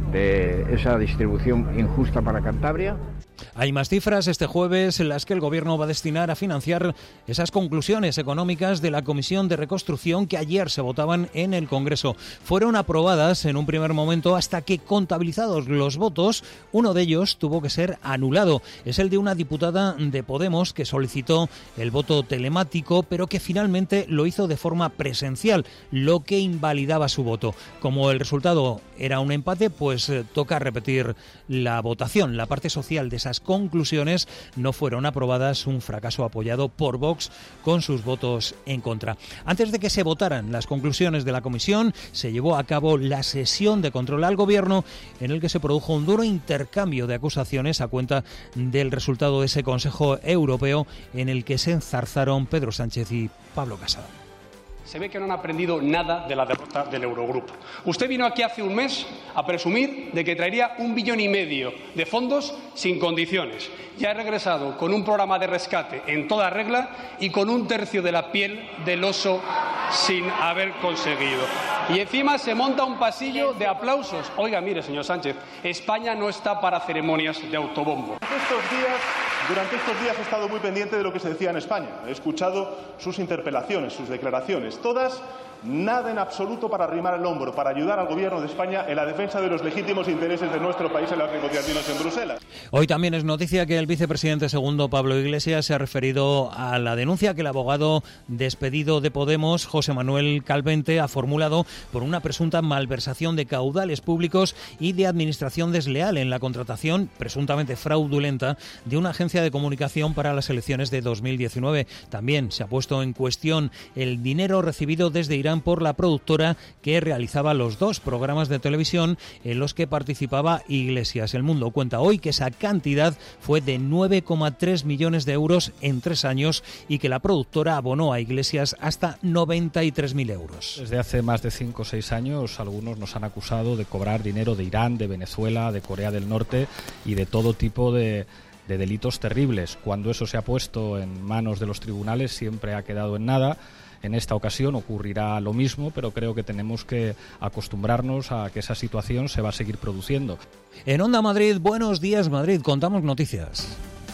de esa distribución injusta para Cantabria. Hay más cifras este jueves en las que el Gobierno va a destinar a financiar esas conclusiones económicas de la Comisión de Reconstrucción que ayer se votaban en el Congreso. Fueron aprobadas en un primer momento hasta que, contabilizados los votos, uno de ellos tuvo que ser anulado. Es el de una diputada de Podemos que solicitó el voto telemático, pero que finalmente lo hizo de forma presencial, lo que invalidaba su voto. Como el resultado era un empate, pues eh, toca repetir la votación. La parte social de esas conclusiones no fueron aprobadas, un fracaso apoyado por Vox con sus votos en contra. Antes de que se votaran las conclusiones de la comisión, se llevó a cabo la sesión de control al Gobierno, en el que se produjo un duro intercambio de acusaciones a cuenta del resultado de ese Consejo Europeo en el que se enzarzaron Pedro Sánchez y Pablo Casado. Se ve que no han aprendido nada de la derrota del Eurogrupo. Usted vino aquí hace un mes a presumir de que traería un billón y medio de fondos sin condiciones. Ya ha regresado con un programa de rescate en toda regla y con un tercio de la piel del oso sin haber conseguido. Y encima se monta un pasillo de aplausos. Oiga, mire, señor Sánchez, España no está para ceremonias de autobombo. Estos días... Durante estos días he estado muy pendiente de lo que se decía en España. He escuchado sus interpelaciones, sus declaraciones, todas nada en absoluto para arrimar el hombro, para ayudar al Gobierno de España en la defensa de los legítimos intereses de nuestro país en las negociaciones en Bruselas. Hoy también es noticia que el vicepresidente segundo, Pablo Iglesias, se ha referido a la denuncia que el abogado despedido de Podemos, José Manuel Calvente, ha formulado por una presunta malversación de caudales públicos y de administración desleal en la contratación, presuntamente fraudulenta, de una agencia de comunicación para las elecciones de dos mil diecinueve. También se ha puesto en cuestión el dinero recibido desde Irán por la productora que realizaba los dos programas de televisión en los que participaba Iglesias. El Mundo cuenta hoy que esa cantidad fue de nueve coma tres millones de euros en tres años y que la productora abonó a Iglesias hasta noventa y tres mil euros. Desde hace más de cinco o seis años algunos nos han acusado de cobrar dinero de Irán, de Venezuela, de Corea del Norte y de todo tipo de de delitos terribles. Cuando eso se ha puesto en manos de los tribunales siempre ha quedado en nada. En esta ocasión ocurrirá lo mismo, pero creo que tenemos que acostumbrarnos a que esa situación se va a seguir produciendo. En Onda Madrid, buenos días Madrid, contamos noticias.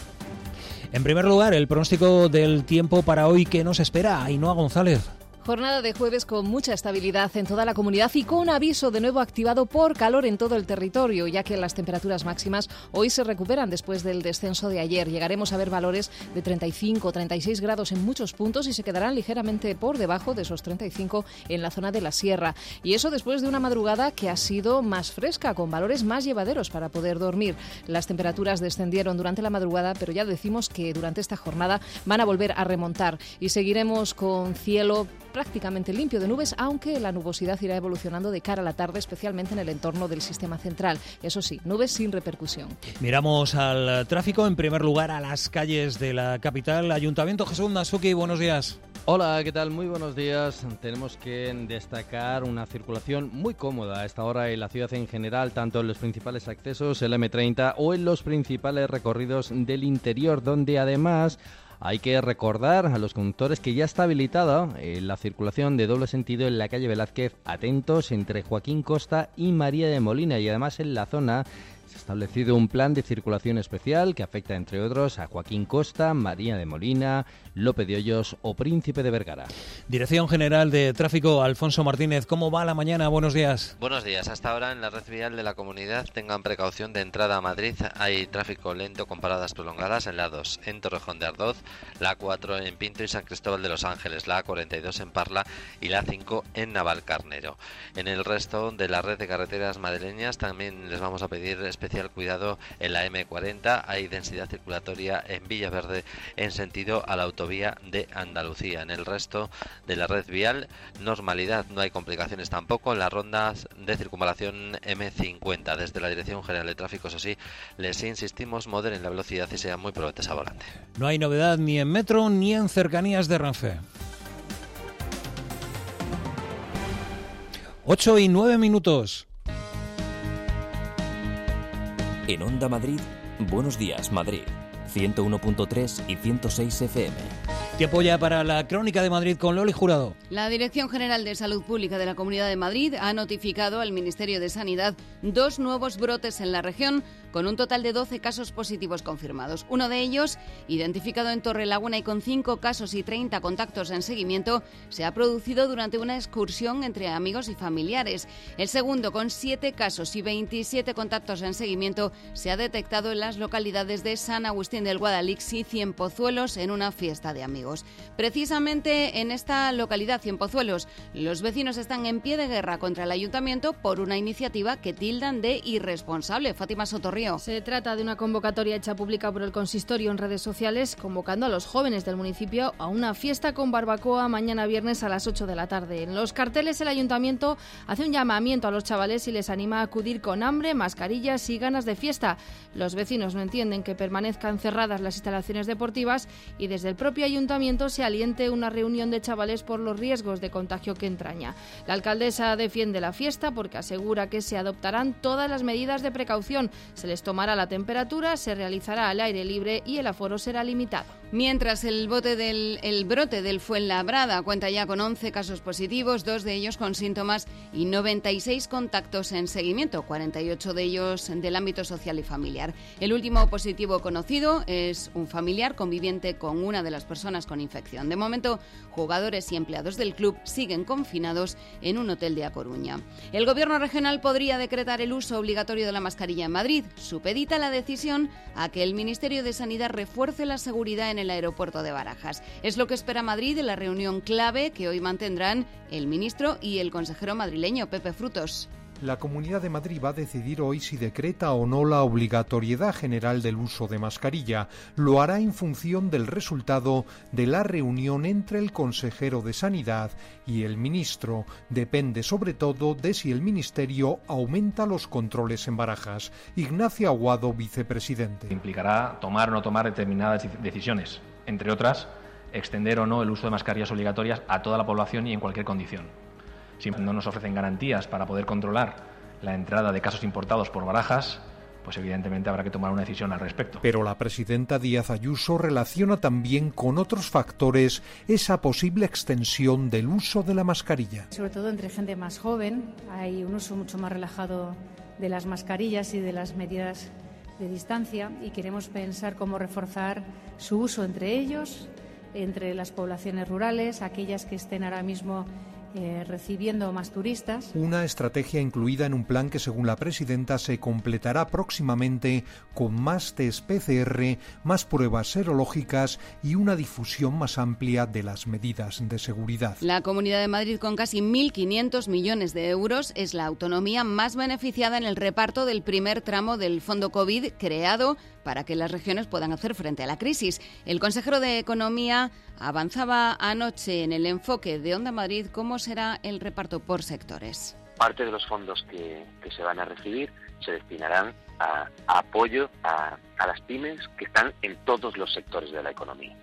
En primer lugar, el pronóstico del tiempo para hoy que nos espera. Ainhoa González. Jornada de jueves con mucha estabilidad en toda la comunidad y con aviso de nuevo activado por calor en todo el territorio, ya que las temperaturas máximas hoy se recuperan después del descenso de ayer. Llegaremos a ver valores de treinta y cinco, treinta y seis grados en muchos puntos y se quedarán ligeramente por debajo de esos treinta y cinco en la zona de la sierra. Y eso después de una madrugada que ha sido más fresca, con valores más llevaderos para poder dormir. Las temperaturas descendieron durante la madrugada, pero ya decimos que durante esta jornada van a volver a remontar y seguiremos con cielo prácticamente limpio de nubes, aunque la nubosidad irá evolucionando de cara a la tarde, especialmente en el entorno del sistema central. Eso sí, nubes sin repercusión. Miramos al tráfico, en primer lugar a las calles de la capital. Ayuntamiento, Jesús Nasuki, buenos días. Hola, ¿qué tal? Muy buenos días. Tenemos que destacar una circulación muy cómoda a esta hora en la ciudad en general, tanto en los principales accesos, el eme treinta, o en los principales recorridos del interior, donde además hay que recordar a los conductores que ya está habilitada eh, la circulación de doble sentido en la calle Velázquez. Atentos entre Joaquín Costa y María de Molina, y además en la zona se ha establecido un plan de circulación especial que afecta, entre otros, a Joaquín Costa, María de Molina, Lope de Hoyos o Príncipe de Vergara. Dirección General de Tráfico, Alfonso Martínez. ¿Cómo va la mañana? Buenos días. Buenos días. Hasta ahora en la red vial de la comunidad tengan precaución de entrada a Madrid. Hay tráfico lento con paradas prolongadas en la A dos en Torrejón de Ardoz, la A cuatro en Pinto y San Cristóbal de los Ángeles, la A cuarenta y dos en Parla y la A cinco en Navalcarnero. En el resto de la red de carreteras madrileñas también les vamos a pedir especial cuidado en la eme cuarenta. Hay densidad circulatoria en Villaverde en sentido a la autovía de Andalucía. En el resto de la red vial, normalidad, no hay complicaciones tampoco en las rondas de circunvalación eme cincuenta. Desde la Dirección General de Tráfico, eso sí, les insistimos, moderen la velocidad y sean muy prudentes al volante. No hay novedad ni en metro ni en cercanías de Renfe. ocho y nueve minutos. En Onda Madrid, Buenos Días Madrid, ciento uno punto tres y ciento seis efe eme. Tiempo ya para la Crónica de Madrid con Loli Jurado. La Dirección General de Salud Pública de la Comunidad de Madrid ha notificado al Ministerio de Sanidad dos nuevos brotes en la región, con un total de doce casos positivos confirmados. Uno de ellos, identificado en Torrelaguna y con cinco casos y treinta contactos en seguimiento, se ha producido durante una excursión entre amigos y familiares. El segundo, con siete casos y veintisiete contactos en seguimiento, se ha detectado en las localidades de San Agustín del Guadalix y Cienpozuelos en una fiesta de amigos. Precisamente en esta localidad, Cienpozuelos, los vecinos están en pie de guerra contra el ayuntamiento por una iniciativa que tildan de irresponsable. Fátima Sotorrío. Se trata de una convocatoria hecha pública por el consistorio en redes sociales, convocando a los jóvenes del municipio a una fiesta con barbacoa mañana viernes a las ocho de la tarde. En los carteles el ayuntamiento hace un llamamiento a los chavales y les anima a acudir con hambre, mascarillas y ganas de fiesta. Los vecinos no entienden que permanezcan cerradas las instalaciones deportivas y desde el propio ayuntamiento se aliente una reunión de chavales por los riesgos de contagio que entraña. La alcaldesa defiende la fiesta porque asegura que se adoptarán todas las medidas de precaución. Se les tomará la temperatura, se realizará al aire libre y el aforo será limitado. Mientras el, bote del, el brote del Fuenlabrada cuenta ya con once casos positivos, dos de ellos con síntomas y noventa y seis contactos en seguimiento, cuarenta y ocho de ellos del ámbito social y familiar. El último positivo conocido es un familiar conviviente con una de las personas con infección. De momento, jugadores y empleados del club siguen confinados en un hotel de A Coruña. El gobierno regional podría decretar el uso obligatorio de la mascarilla en Madrid. Supedita la decisión a que el Ministerio de Sanidad refuerce la seguridad en el aeropuerto de Barajas. Es lo que espera Madrid en la reunión clave que hoy mantendrán el ministro y el consejero madrileño, Pepe Frutos. La Comunidad de Madrid va a decidir hoy si decreta o no la obligatoriedad general del uso de mascarilla. Lo hará en función del resultado de la reunión entre el consejero de Sanidad y el ministro. Depende sobre todo de si el Ministerio aumenta los controles en Barajas. Ignacio Aguado, vicepresidente. Implicará tomar o no tomar determinadas decisiones, entre otras, extender o no el uso de mascarillas obligatorias a toda la población y en cualquier condición. Si no nos ofrecen garantías para poder controlar la entrada de casos importados por Barajas, pues evidentemente habrá que tomar una decisión al respecto. Pero la presidenta Díaz Ayuso relaciona también con otros factores esa posible extensión del uso de la mascarilla. Sobre todo entre gente más joven, hay un uso mucho más relajado de las mascarillas y de las medidas de distancia y queremos pensar cómo reforzar su uso entre ellos, entre las poblaciones rurales, aquellas que estén ahora mismo Eh, recibiendo más turistas. Una estrategia incluida en un plan que, según la presidenta, se completará próximamente con más test pe ce erre, más pruebas serológicas y una difusión más amplia de las medidas de seguridad. La Comunidad de Madrid, con casi mil quinientos millones de euros, es la autonomía más beneficiada en el reparto del primer tramo del Fondo COVID creado para que las regiones puedan hacer frente a la crisis. El consejero de Economía avanzaba anoche en el enfoque de Onda Madrid cómo será el reparto por sectores. Parte de los fondos que, que se van a recibir se destinarán a, a apoyo a, a las pymes que están en todos los sectores de la economía.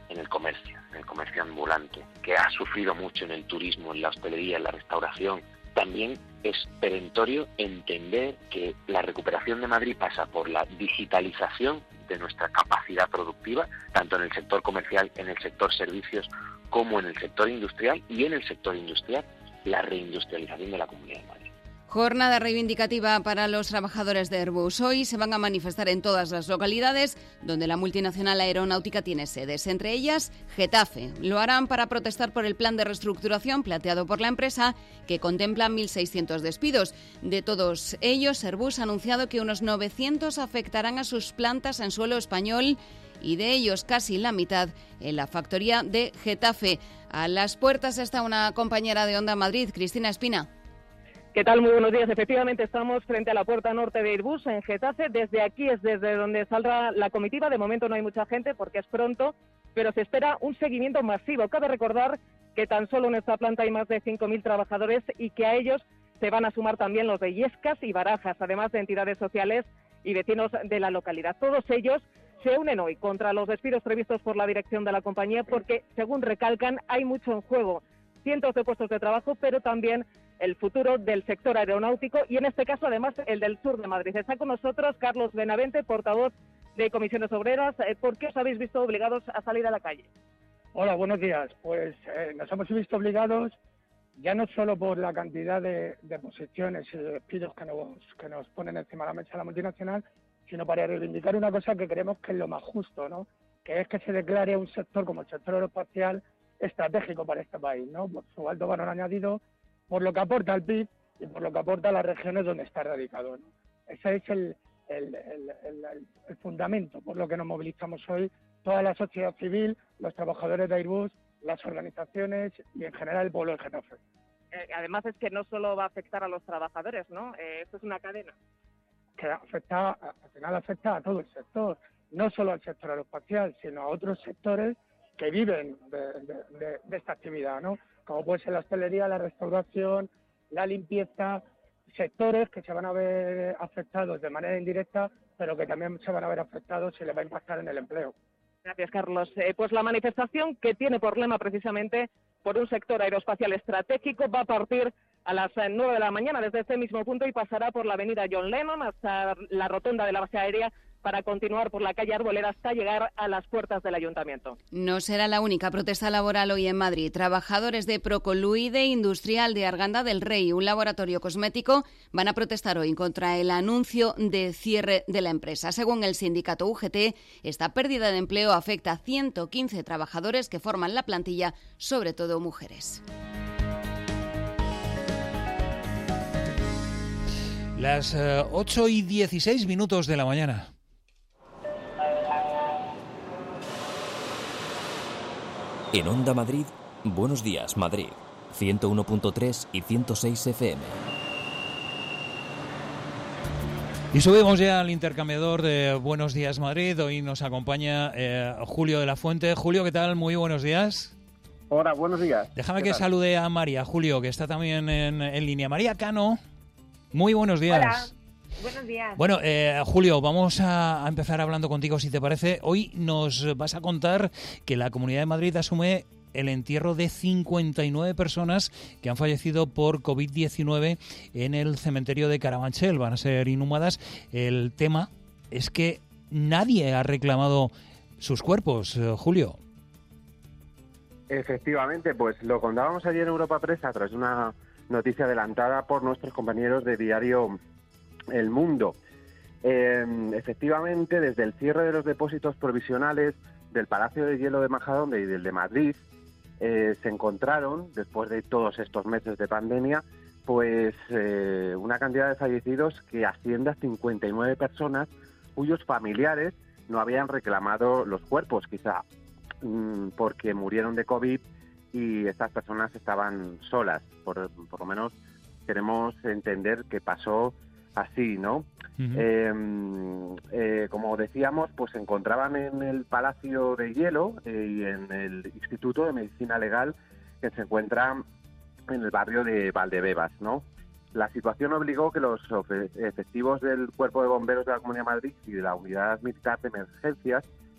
en el comercio, en el comercio ambulante, que ha sufrido mucho en el turismo, en la hostelería, en la restauración. También es perentorio entender que la recuperación de Madrid pasa por la digitalización de nuestra capacidad productiva, tanto en el sector comercial, en el sector servicios, como en el sector industrial, y en el sector industrial, la reindustrialización de la Comunidad de Madrid. Jornada reivindicativa para los trabajadores de Airbus. Hoy se van a manifestar en todas las localidades donde la multinacional aeronáutica tiene sedes, entre ellas Getafe. Lo harán para protestar por el plan de reestructuración planteado por la empresa, que contempla mil seiscientos despidos. De todos ellos, Airbus ha anunciado que unos novecientos afectarán a sus plantas en suelo español, y de ellos casi la mitad en la factoría de Getafe. A las puertas está una compañera de Onda Madrid, Cristina Espina. ¿Qué tal? Muy buenos días. Efectivamente, estamos frente a la puerta norte de Airbus, en Getafe. Desde aquí es desde donde saldrá la comitiva. De momento no hay mucha gente porque es pronto, pero se espera un seguimiento masivo. Cabe recordar que tan solo en esta planta hay más de cinco mil trabajadores y que a ellos se van a sumar también los de Illescas y Barajas, además de entidades sociales y vecinos de la localidad. Todos ellos se unen hoy contra los despidos previstos por la dirección de la compañía porque, según recalcan, hay mucho en juego. Cientos de puestos de trabajo, pero también el futuro del sector aeronáutico y, en este caso, además, el del sur de Madrid. Está con nosotros Carlos Benavente, portavoz de Comisiones Obreras. ¿Por qué os habéis visto obligados a salir a la calle? Hola, buenos días. Pues eh, nos hemos visto obligados ya no solo por la cantidad de, de posiciones y de despidos que nos, que nos ponen encima de la mesa la multinacional, sino para reivindicar una cosa que creemos que es lo más justo, ¿no? Que es que se declare un sector como el sector aeroespacial estratégico para este país, ¿no? Por su alto valor añadido, por lo que aporta al P I B y por lo que aporta a las regiones donde está radicado, ¿no? Ese es el, el, el, el, el fundamento por lo que nos movilizamos hoy, toda la sociedad civil, los trabajadores de Airbus, las organizaciones y en general el pueblo de Getafe. Eh, además es que no solo va a afectar a los trabajadores, ¿no? Eh, esto es una cadena. Que afecta, al final afecta a todo el sector, no solo al sector aeroespacial, sino a otros sectores que viven de, de, de, de esta actividad, ¿no? Como puede ser la hostelería, la restauración, la limpieza, sectores que se van a ver afectados de manera indirecta, pero que también se van a ver afectados y les va a impactar en el empleo. Gracias, Carlos. Eh, pues la manifestación, que tiene por lema precisamente por un sector aeroespacial estratégico, va a partir a las nueve de la mañana desde este mismo punto y pasará por la avenida John Lennon hasta la rotonda de la base aérea para continuar por la calle Arboleda hasta llegar a las puertas del Ayuntamiento. No será la única protesta laboral hoy en Madrid. Trabajadores de Procoluide Industrial de Arganda del Rey, un laboratorio cosmético, van a protestar hoy contra el anuncio de cierre de la empresa. Según el sindicato U G T, esta pérdida de empleo afecta a ciento quince trabajadores que forman la plantilla, sobre todo mujeres. Las uh, ocho y dieciséis minutos de la mañana. En Onda Madrid, Buenos Días Madrid, ciento uno punto tres y ciento seis F M. Y subimos ya al intercambiador de Buenos Días Madrid. Hoy nos acompaña eh, Julio de la Fuente. Julio, ¿qué tal? Muy buenos días. Hola, buenos días. Déjame que tal? salude a María, Julio, que está también en, en línea. María Cano, muy buenos días. Hola. Buenos días. Bueno, eh, Julio, vamos a, a empezar hablando contigo, si te parece. Hoy nos vas a contar que la Comunidad de Madrid asume el entierro de cincuenta y nueve personas que han fallecido por covid diecinueve en el cementerio de Carabanchel. Van a ser inhumadas. El tema es que nadie ha reclamado sus cuerpos, eh, Julio. Efectivamente, pues lo contábamos ayer en Europa Press a través de una noticia adelantada por nuestros compañeros de diario El Mundo. Eh, efectivamente, desde el cierre de los depósitos provisionales del Palacio de Hielo de Majadahonda y del de Madrid, eh, se encontraron, después de todos estos meses de pandemia, pues eh, una cantidad de fallecidos que asciende a cincuenta y nueve personas cuyos familiares no habían reclamado los cuerpos, quizá mmm, porque murieron de COVID y estas personas estaban solas. Por, por lo menos queremos entender que pasó así, ¿no? Uh-huh. eh, eh, como decíamos, pues se encontraban en el Palacio de Hielo eh, y en el Instituto de Medicina Legal que se encuentra en el barrio de Valdebebas, ¿no? La situación obligó que los efectivos del Cuerpo de Bomberos de la Comunidad de Madrid y de la Unidad Militar de Emergencias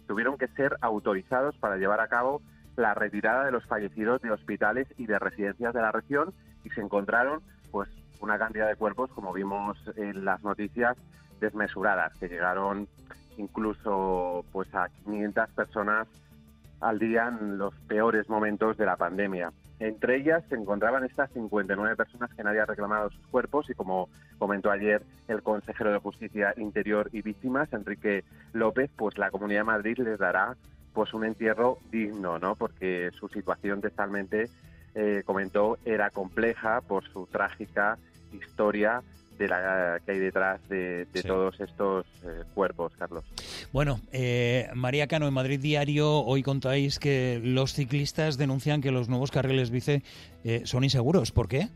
tuvieron que ser autorizados para llevar a cabo la retirada de los fallecidos de hospitales y de residencias de la región, y se encontraron pues una cantidad de cuerpos, como vimos en las noticias, desmesuradas, que llegaron incluso pues a quinientas personas al día en los peores momentos de la pandemia. Entre ellas se encontraban estas cincuenta y nueve personas que nadie ha reclamado sus cuerpos, y como comentó ayer el consejero de Justicia, Interior y Víctimas, Enrique López, pues la Comunidad de Madrid les dará pues un entierro digno, ¿no? Porque su situación, textualmente eh, comentó, era compleja por su trágica historia de la que hay detrás de, de sí. todos estos eh, cuerpos, Carlos. Bueno, eh, María Cano, en Madrid Diario hoy contáis que los ciclistas denuncian que los nuevos carriles bici eh, son inseguros. ¿Por qué?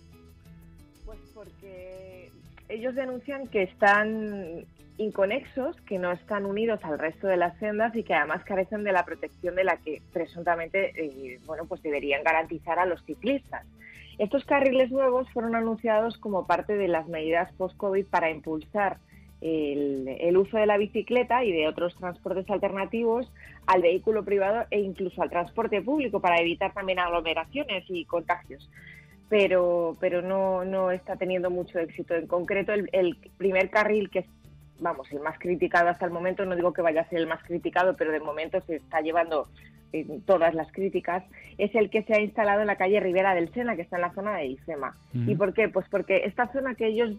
Pues porque ellos denuncian que están inconexos, que no están unidos al resto de las sendas y que además carecen de la protección de la que presuntamente eh, bueno, pues deberían garantizar a los ciclistas. Estos carriles nuevos fueron anunciados como parte de las medidas post-COVID para impulsar el, el uso de la bicicleta y de otros transportes alternativos al vehículo privado e incluso al transporte público, para evitar también aglomeraciones y contagios. Pero, pero no, no está teniendo mucho éxito. En concreto, el, el primer carril, que es, vamos, el más criticado hasta el momento, no digo que vaya a ser el más criticado, pero de momento se está llevando en todas las críticas, es el que se ha instalado en la calle Ribera del Sena, que está en la zona de IFEMA. Uh-huh. ¿Y por qué? Pues porque esta zona que ellos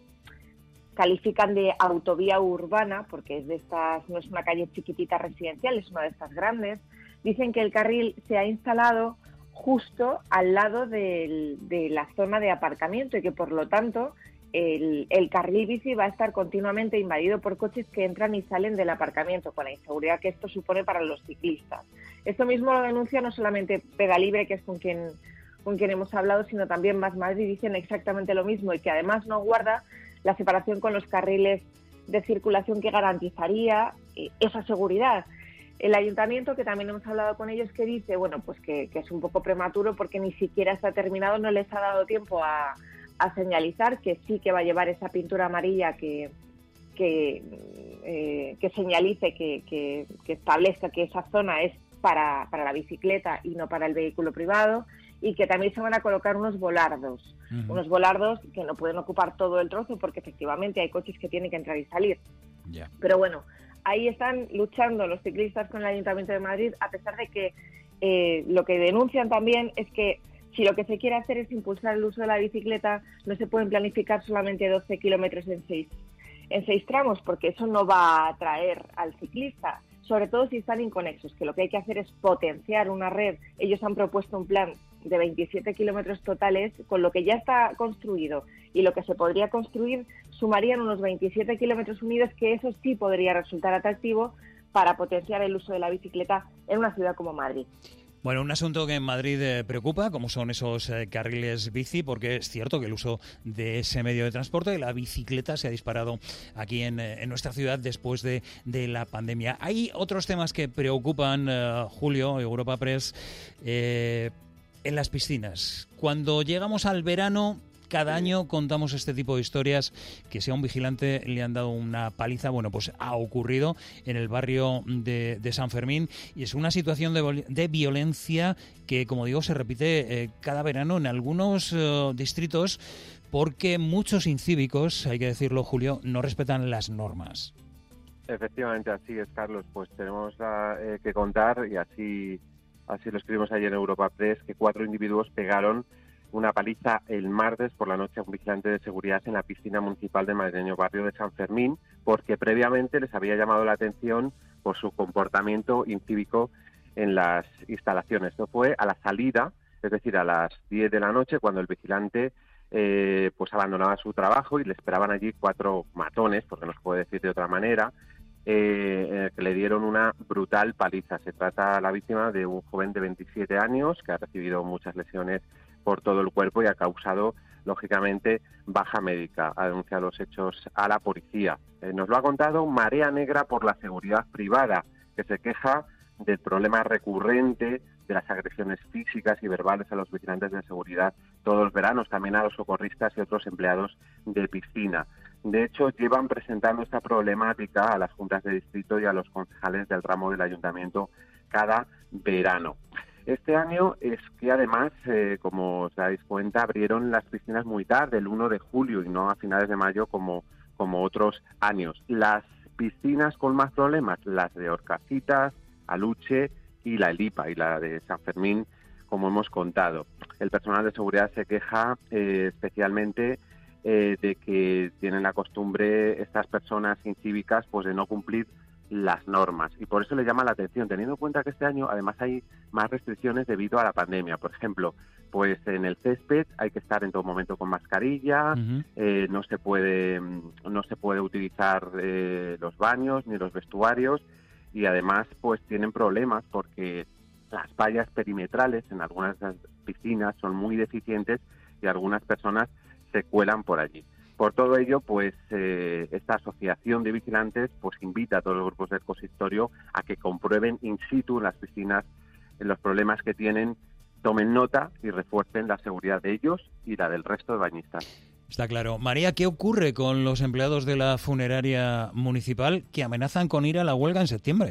califican de autovía urbana, porque es de estas, no es una calle chiquitita residencial, es una de estas grandes, dicen que el carril se ha instalado justo al lado del, de la zona de aparcamiento y que por lo tanto El, el carril bici va a estar continuamente invadido por coches que entran y salen del aparcamiento, con la inseguridad que esto supone para los ciclistas. Esto mismo lo denuncia no solamente Pedalibre, que es con quien, con quien hemos hablado, sino también Más Madrid. Dicen exactamente lo mismo, y que además no guarda la separación con los carriles de circulación que garantizaría esa seguridad. El ayuntamiento, que también hemos hablado con ellos, que dice bueno pues que, que es un poco prematuro porque ni siquiera está terminado, no les ha dado tiempo a a señalizar, que sí que va a llevar esa pintura amarilla que que, eh, que señalice, que, que, que establezca que esa zona es para, para la bicicleta y no para el vehículo privado, y que también se van a colocar unos volardos, uh-huh. unos volardos que no pueden ocupar todo el trozo porque efectivamente hay coches que tienen que entrar y salir. Yeah. Pero bueno, ahí están luchando los ciclistas con el Ayuntamiento de Madrid, a pesar de que eh, lo que denuncian también es que si lo que se quiere hacer es impulsar el uso de la bicicleta, no se pueden planificar solamente doce kilómetros en seis, en seis tramos, porque eso no va a atraer al ciclista, sobre todo si están inconexos, que lo que hay que hacer es potenciar una red. Ellos han propuesto un plan de veintisiete kilómetros totales, con lo que ya está construido y lo que se podría construir, sumarían unos veintisiete kilómetros unidos, que eso sí podría resultar atractivo para potenciar el uso de la bicicleta en una ciudad como Madrid. Bueno, un asunto que en Madrid eh, preocupa, como son esos eh, carriles bici, porque es cierto que el uso de ese medio de transporte, de la bicicleta, se ha disparado aquí en, eh, en nuestra ciudad después de, de la pandemia. Hay otros temas que preocupan, eh, Julio, Europa Press, eh, en las piscinas. Cuando llegamos al verano, cada año contamos este tipo de historias, que si a un vigilante le han dado una paliza, bueno, pues ha ocurrido en el barrio de, de San Fermín, y es una situación de, de violencia que, como digo, se repite eh, cada verano en algunos eh, distritos, porque muchos incívicos, hay que decirlo, Julio, no respetan las normas. Efectivamente, así es, Carlos. Pues tenemos eh, que contar, y así, así lo escribimos ayer en Europa Press, que cuatro individuos pegaron una paliza el martes por la noche a un vigilante de seguridad en la piscina municipal del madrileño barrio de San Fermín, porque previamente les había llamado la atención por su comportamiento incívico en las instalaciones. Esto fue a la salida, es decir, a las diez de la noche, cuando el vigilante eh, pues abandonaba su trabajo, y le esperaban allí cuatro matones, porque no se puede decir de otra manera, eh, que le dieron una brutal paliza. Se trata, la víctima, de un joven de veintisiete años que ha recibido muchas lesiones por todo el cuerpo y ha causado, lógicamente, baja médica. Ha denunciado los hechos a la policía. Eh, nos lo ha contado Marea Negra por la Seguridad Privada, que se queja del problema recurrente de las agresiones físicas y verbales a los vigilantes de seguridad todos los veranos, también a los socorristas y otros empleados de piscina. De hecho, llevan presentando esta problemática a las juntas de distrito y a los concejales del ramo del ayuntamiento cada verano. Este año es que además, eh, como os dais cuenta, abrieron las piscinas muy tarde, el uno de julio y no a finales de mayo como, como otros años. Las piscinas con más problemas, las de Orcasitas, Aluche y la Elipa y la de San Fermín, como hemos contado. El personal de seguridad se queja eh, especialmente eh, de que tienen la costumbre estas personas incívicas pues de no cumplir las normas, y por eso le llama la atención, teniendo en cuenta que este año además hay más restricciones debido a la pandemia. Por ejemplo, pues en el césped hay que estar en todo momento con mascarilla, uh-huh. eh, no se puede no se puede utilizar eh, los baños ni los vestuarios, y además pues tienen problemas porque las vallas perimetrales en algunas de las piscinas son muy deficientes y algunas personas se cuelan por allí. Por todo ello, pues eh, esta asociación de vigilantes pues invita a todos los grupos del consistorio a que comprueben in situ en las piscinas en los problemas que tienen, tomen nota y refuercen la seguridad de ellos y la del resto de bañistas. Está claro. María, ¿qué ocurre con los empleados de la funeraria municipal que amenazan con ir a la huelga en septiembre?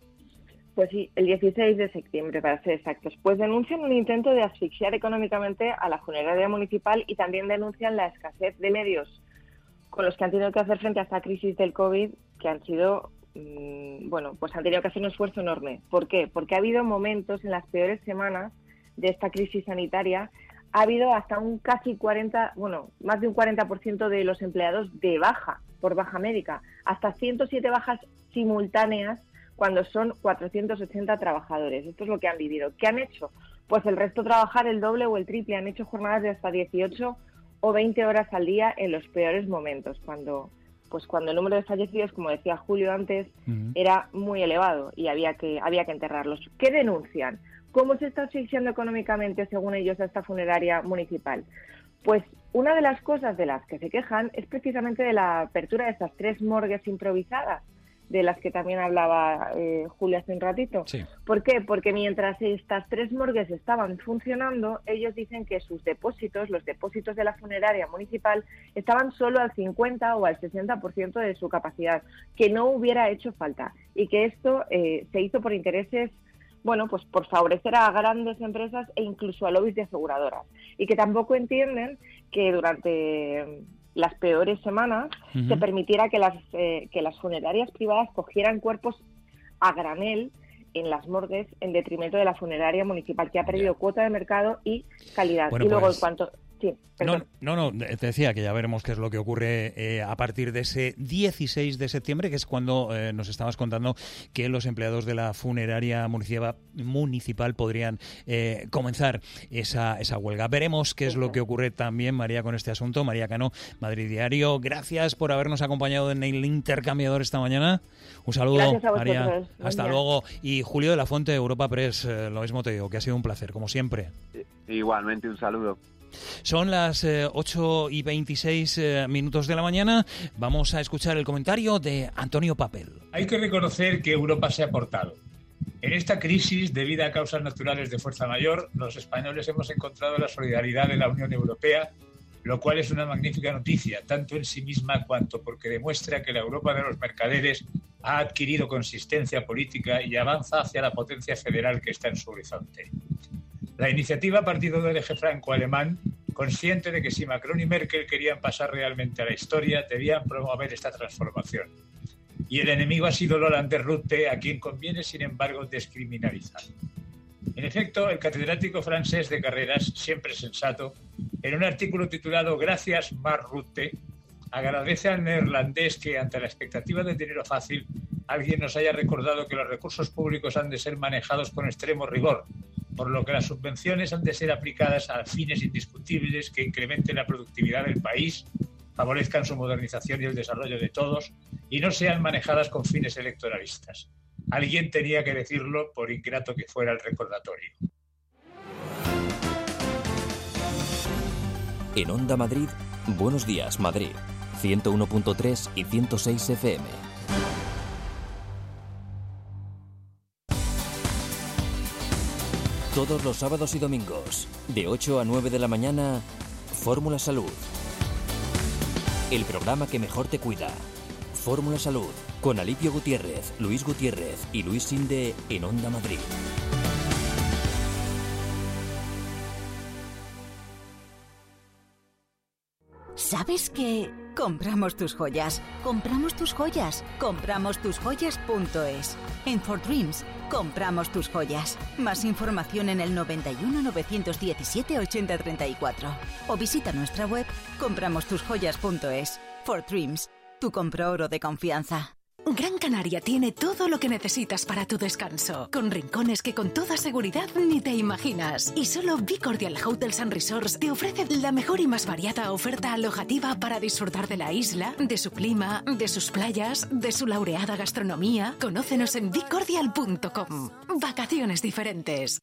Pues sí, el dieciséis de septiembre, para ser exactos. Pues denuncian un intento de asfixiar económicamente a la funeraria municipal y también denuncian la escasez de medios con los que han tenido que hacer frente a esta crisis del COVID, que han sido, mmm, bueno, pues han tenido que hacer un esfuerzo enorme. ¿Por qué? Porque ha habido momentos en las peores semanas de esta crisis sanitaria, ha habido hasta un casi cuarenta, bueno, más de un cuarenta por ciento de los empleados de baja, por baja médica, hasta ciento siete bajas simultáneas cuando son cuatrocientos ochenta trabajadores. Esto es lo que han vivido. ¿Qué han hecho? Pues el resto trabajar el doble o el triple. Han hecho jornadas de hasta dieciocho o veinte horas al día en los peores momentos, cuando pues cuando el número de fallecidos, como decía Julio antes, uh-huh. era muy elevado y había que había que enterrarlos. ¿Qué denuncian? ¿Cómo se está asfixiando económicamente, según ellos, a esta funeraria municipal? Pues una de las cosas de las que se quejan es precisamente de la apertura de estas tres morgues improvisadas, de las que también hablaba eh, Julio hace un ratito. Sí. ¿Por qué? Porque mientras estas tres morgues estaban funcionando, ellos dicen que sus depósitos, los depósitos de la funeraria municipal, estaban solo al cincuenta o al sesenta por ciento de su capacidad, que no hubiera hecho falta, y que esto eh, se hizo por intereses, bueno, pues por favorecer a grandes empresas e incluso a lobbies de aseguradoras, y que tampoco entienden que durante las peores semanas uh-huh. se permitiera que las eh, que las funerarias privadas cogieran cuerpos a granel en las morgues en detrimento de la funeraria municipal, que ha perdido yeah. cuota de mercado y calidad. Bueno, y luego pues... en cuanto sí, no, no, no, te decía que ya veremos qué es lo que ocurre eh, a partir de ese dieciséis de septiembre, que es cuando eh, nos estabas contando que los empleados de la funeraria municipal, municipal podrían eh, comenzar esa, esa huelga. Veremos qué es lo que ocurre también, María, con este asunto. María Cano, Madrid Diario, gracias por habernos acompañado en el intercambiador esta mañana. Un saludo, María. Hasta luego. Y Julio de la Fuente, Europa Press, eh, lo mismo te digo, que ha sido un placer, como siempre. Igualmente, un saludo. Son las eh, ocho y veintiséis eh, minutos de la mañana. Vamos a escuchar el comentario de Antonio Papel. Hay que reconocer que Europa se ha portado. En esta crisis, debida a causas naturales de fuerza mayor, los españoles hemos encontrado la solidaridad de la Unión Europea, lo cual es una magnífica noticia, tanto en sí misma cuanto porque demuestra que la Europa de los mercaderes ha adquirido consistencia política y avanza hacia la potencia federal que está en su horizonte. La iniciativa partido del eje franco-alemán, consciente de que si Macron y Merkel querían pasar realmente a la historia, debían promover esta transformación. Y el enemigo ha sido el holandés Rutte, a quien conviene, sin embargo, descriminalizar. En efecto, el catedrático francés de carreras, siempre sensato, en un artículo titulado «Gracias, Mark Rutte», agradece al neerlandés que, ante la expectativa de dinero fácil, alguien nos haya recordado que los recursos públicos han de ser manejados con extremo rigor, por lo que las subvenciones han de ser aplicadas a fines indiscutibles que incrementen la productividad del país, favorezcan su modernización y el desarrollo de todos, y no sean manejadas con fines electoralistas. Alguien tenía que decirlo, por ingrato que fuera el recordatorio. En Onda Madrid, Buenos Días, Madrid, ciento uno punto tres y ciento seis F M. Todos los sábados y domingos, de ocho a nueve de la mañana, Fórmula Salud. el programa que mejor te cuida. Fórmula Salud, con Alipio Gutiérrez, Luis Gutiérrez y Luis Sinde en Onda Madrid. ¿Sabes qué? Compramos tus joyas, compramos tus joyas, compramos tus joyas punto es. En For Dreams, compramos tus joyas. Más información en el noventa y uno, novecientos diecisiete, ochenta, treinta y cuatro. O visita nuestra web compramos tus joyas punto es. For Dreams, tu compra-oro de confianza. Gran Canaria tiene todo lo que necesitas para tu descanso, con rincones que con toda seguridad ni te imaginas. Y solo Be Cordial Hotels and Resorts te ofrece la mejor y más variada oferta alojativa para disfrutar de la isla, de su clima, de sus playas, de su laureada gastronomía. Conócenos en be cordial punto com. Vacaciones diferentes.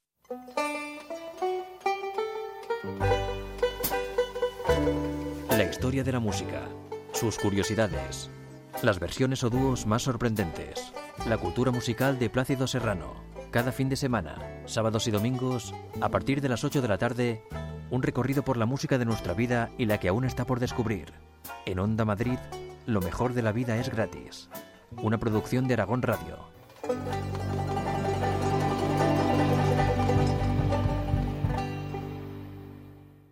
La historia de la música, sus curiosidades, las versiones o dúos más sorprendentes, la cultura musical de Plácido Serrano. Cada fin de semana, sábados y domingos, a partir de las ocho de la tarde, un recorrido por la música de nuestra vida y la que aún está por descubrir. En Onda Madrid, lo mejor de la vida es gratis. Una producción de Aragón Radio.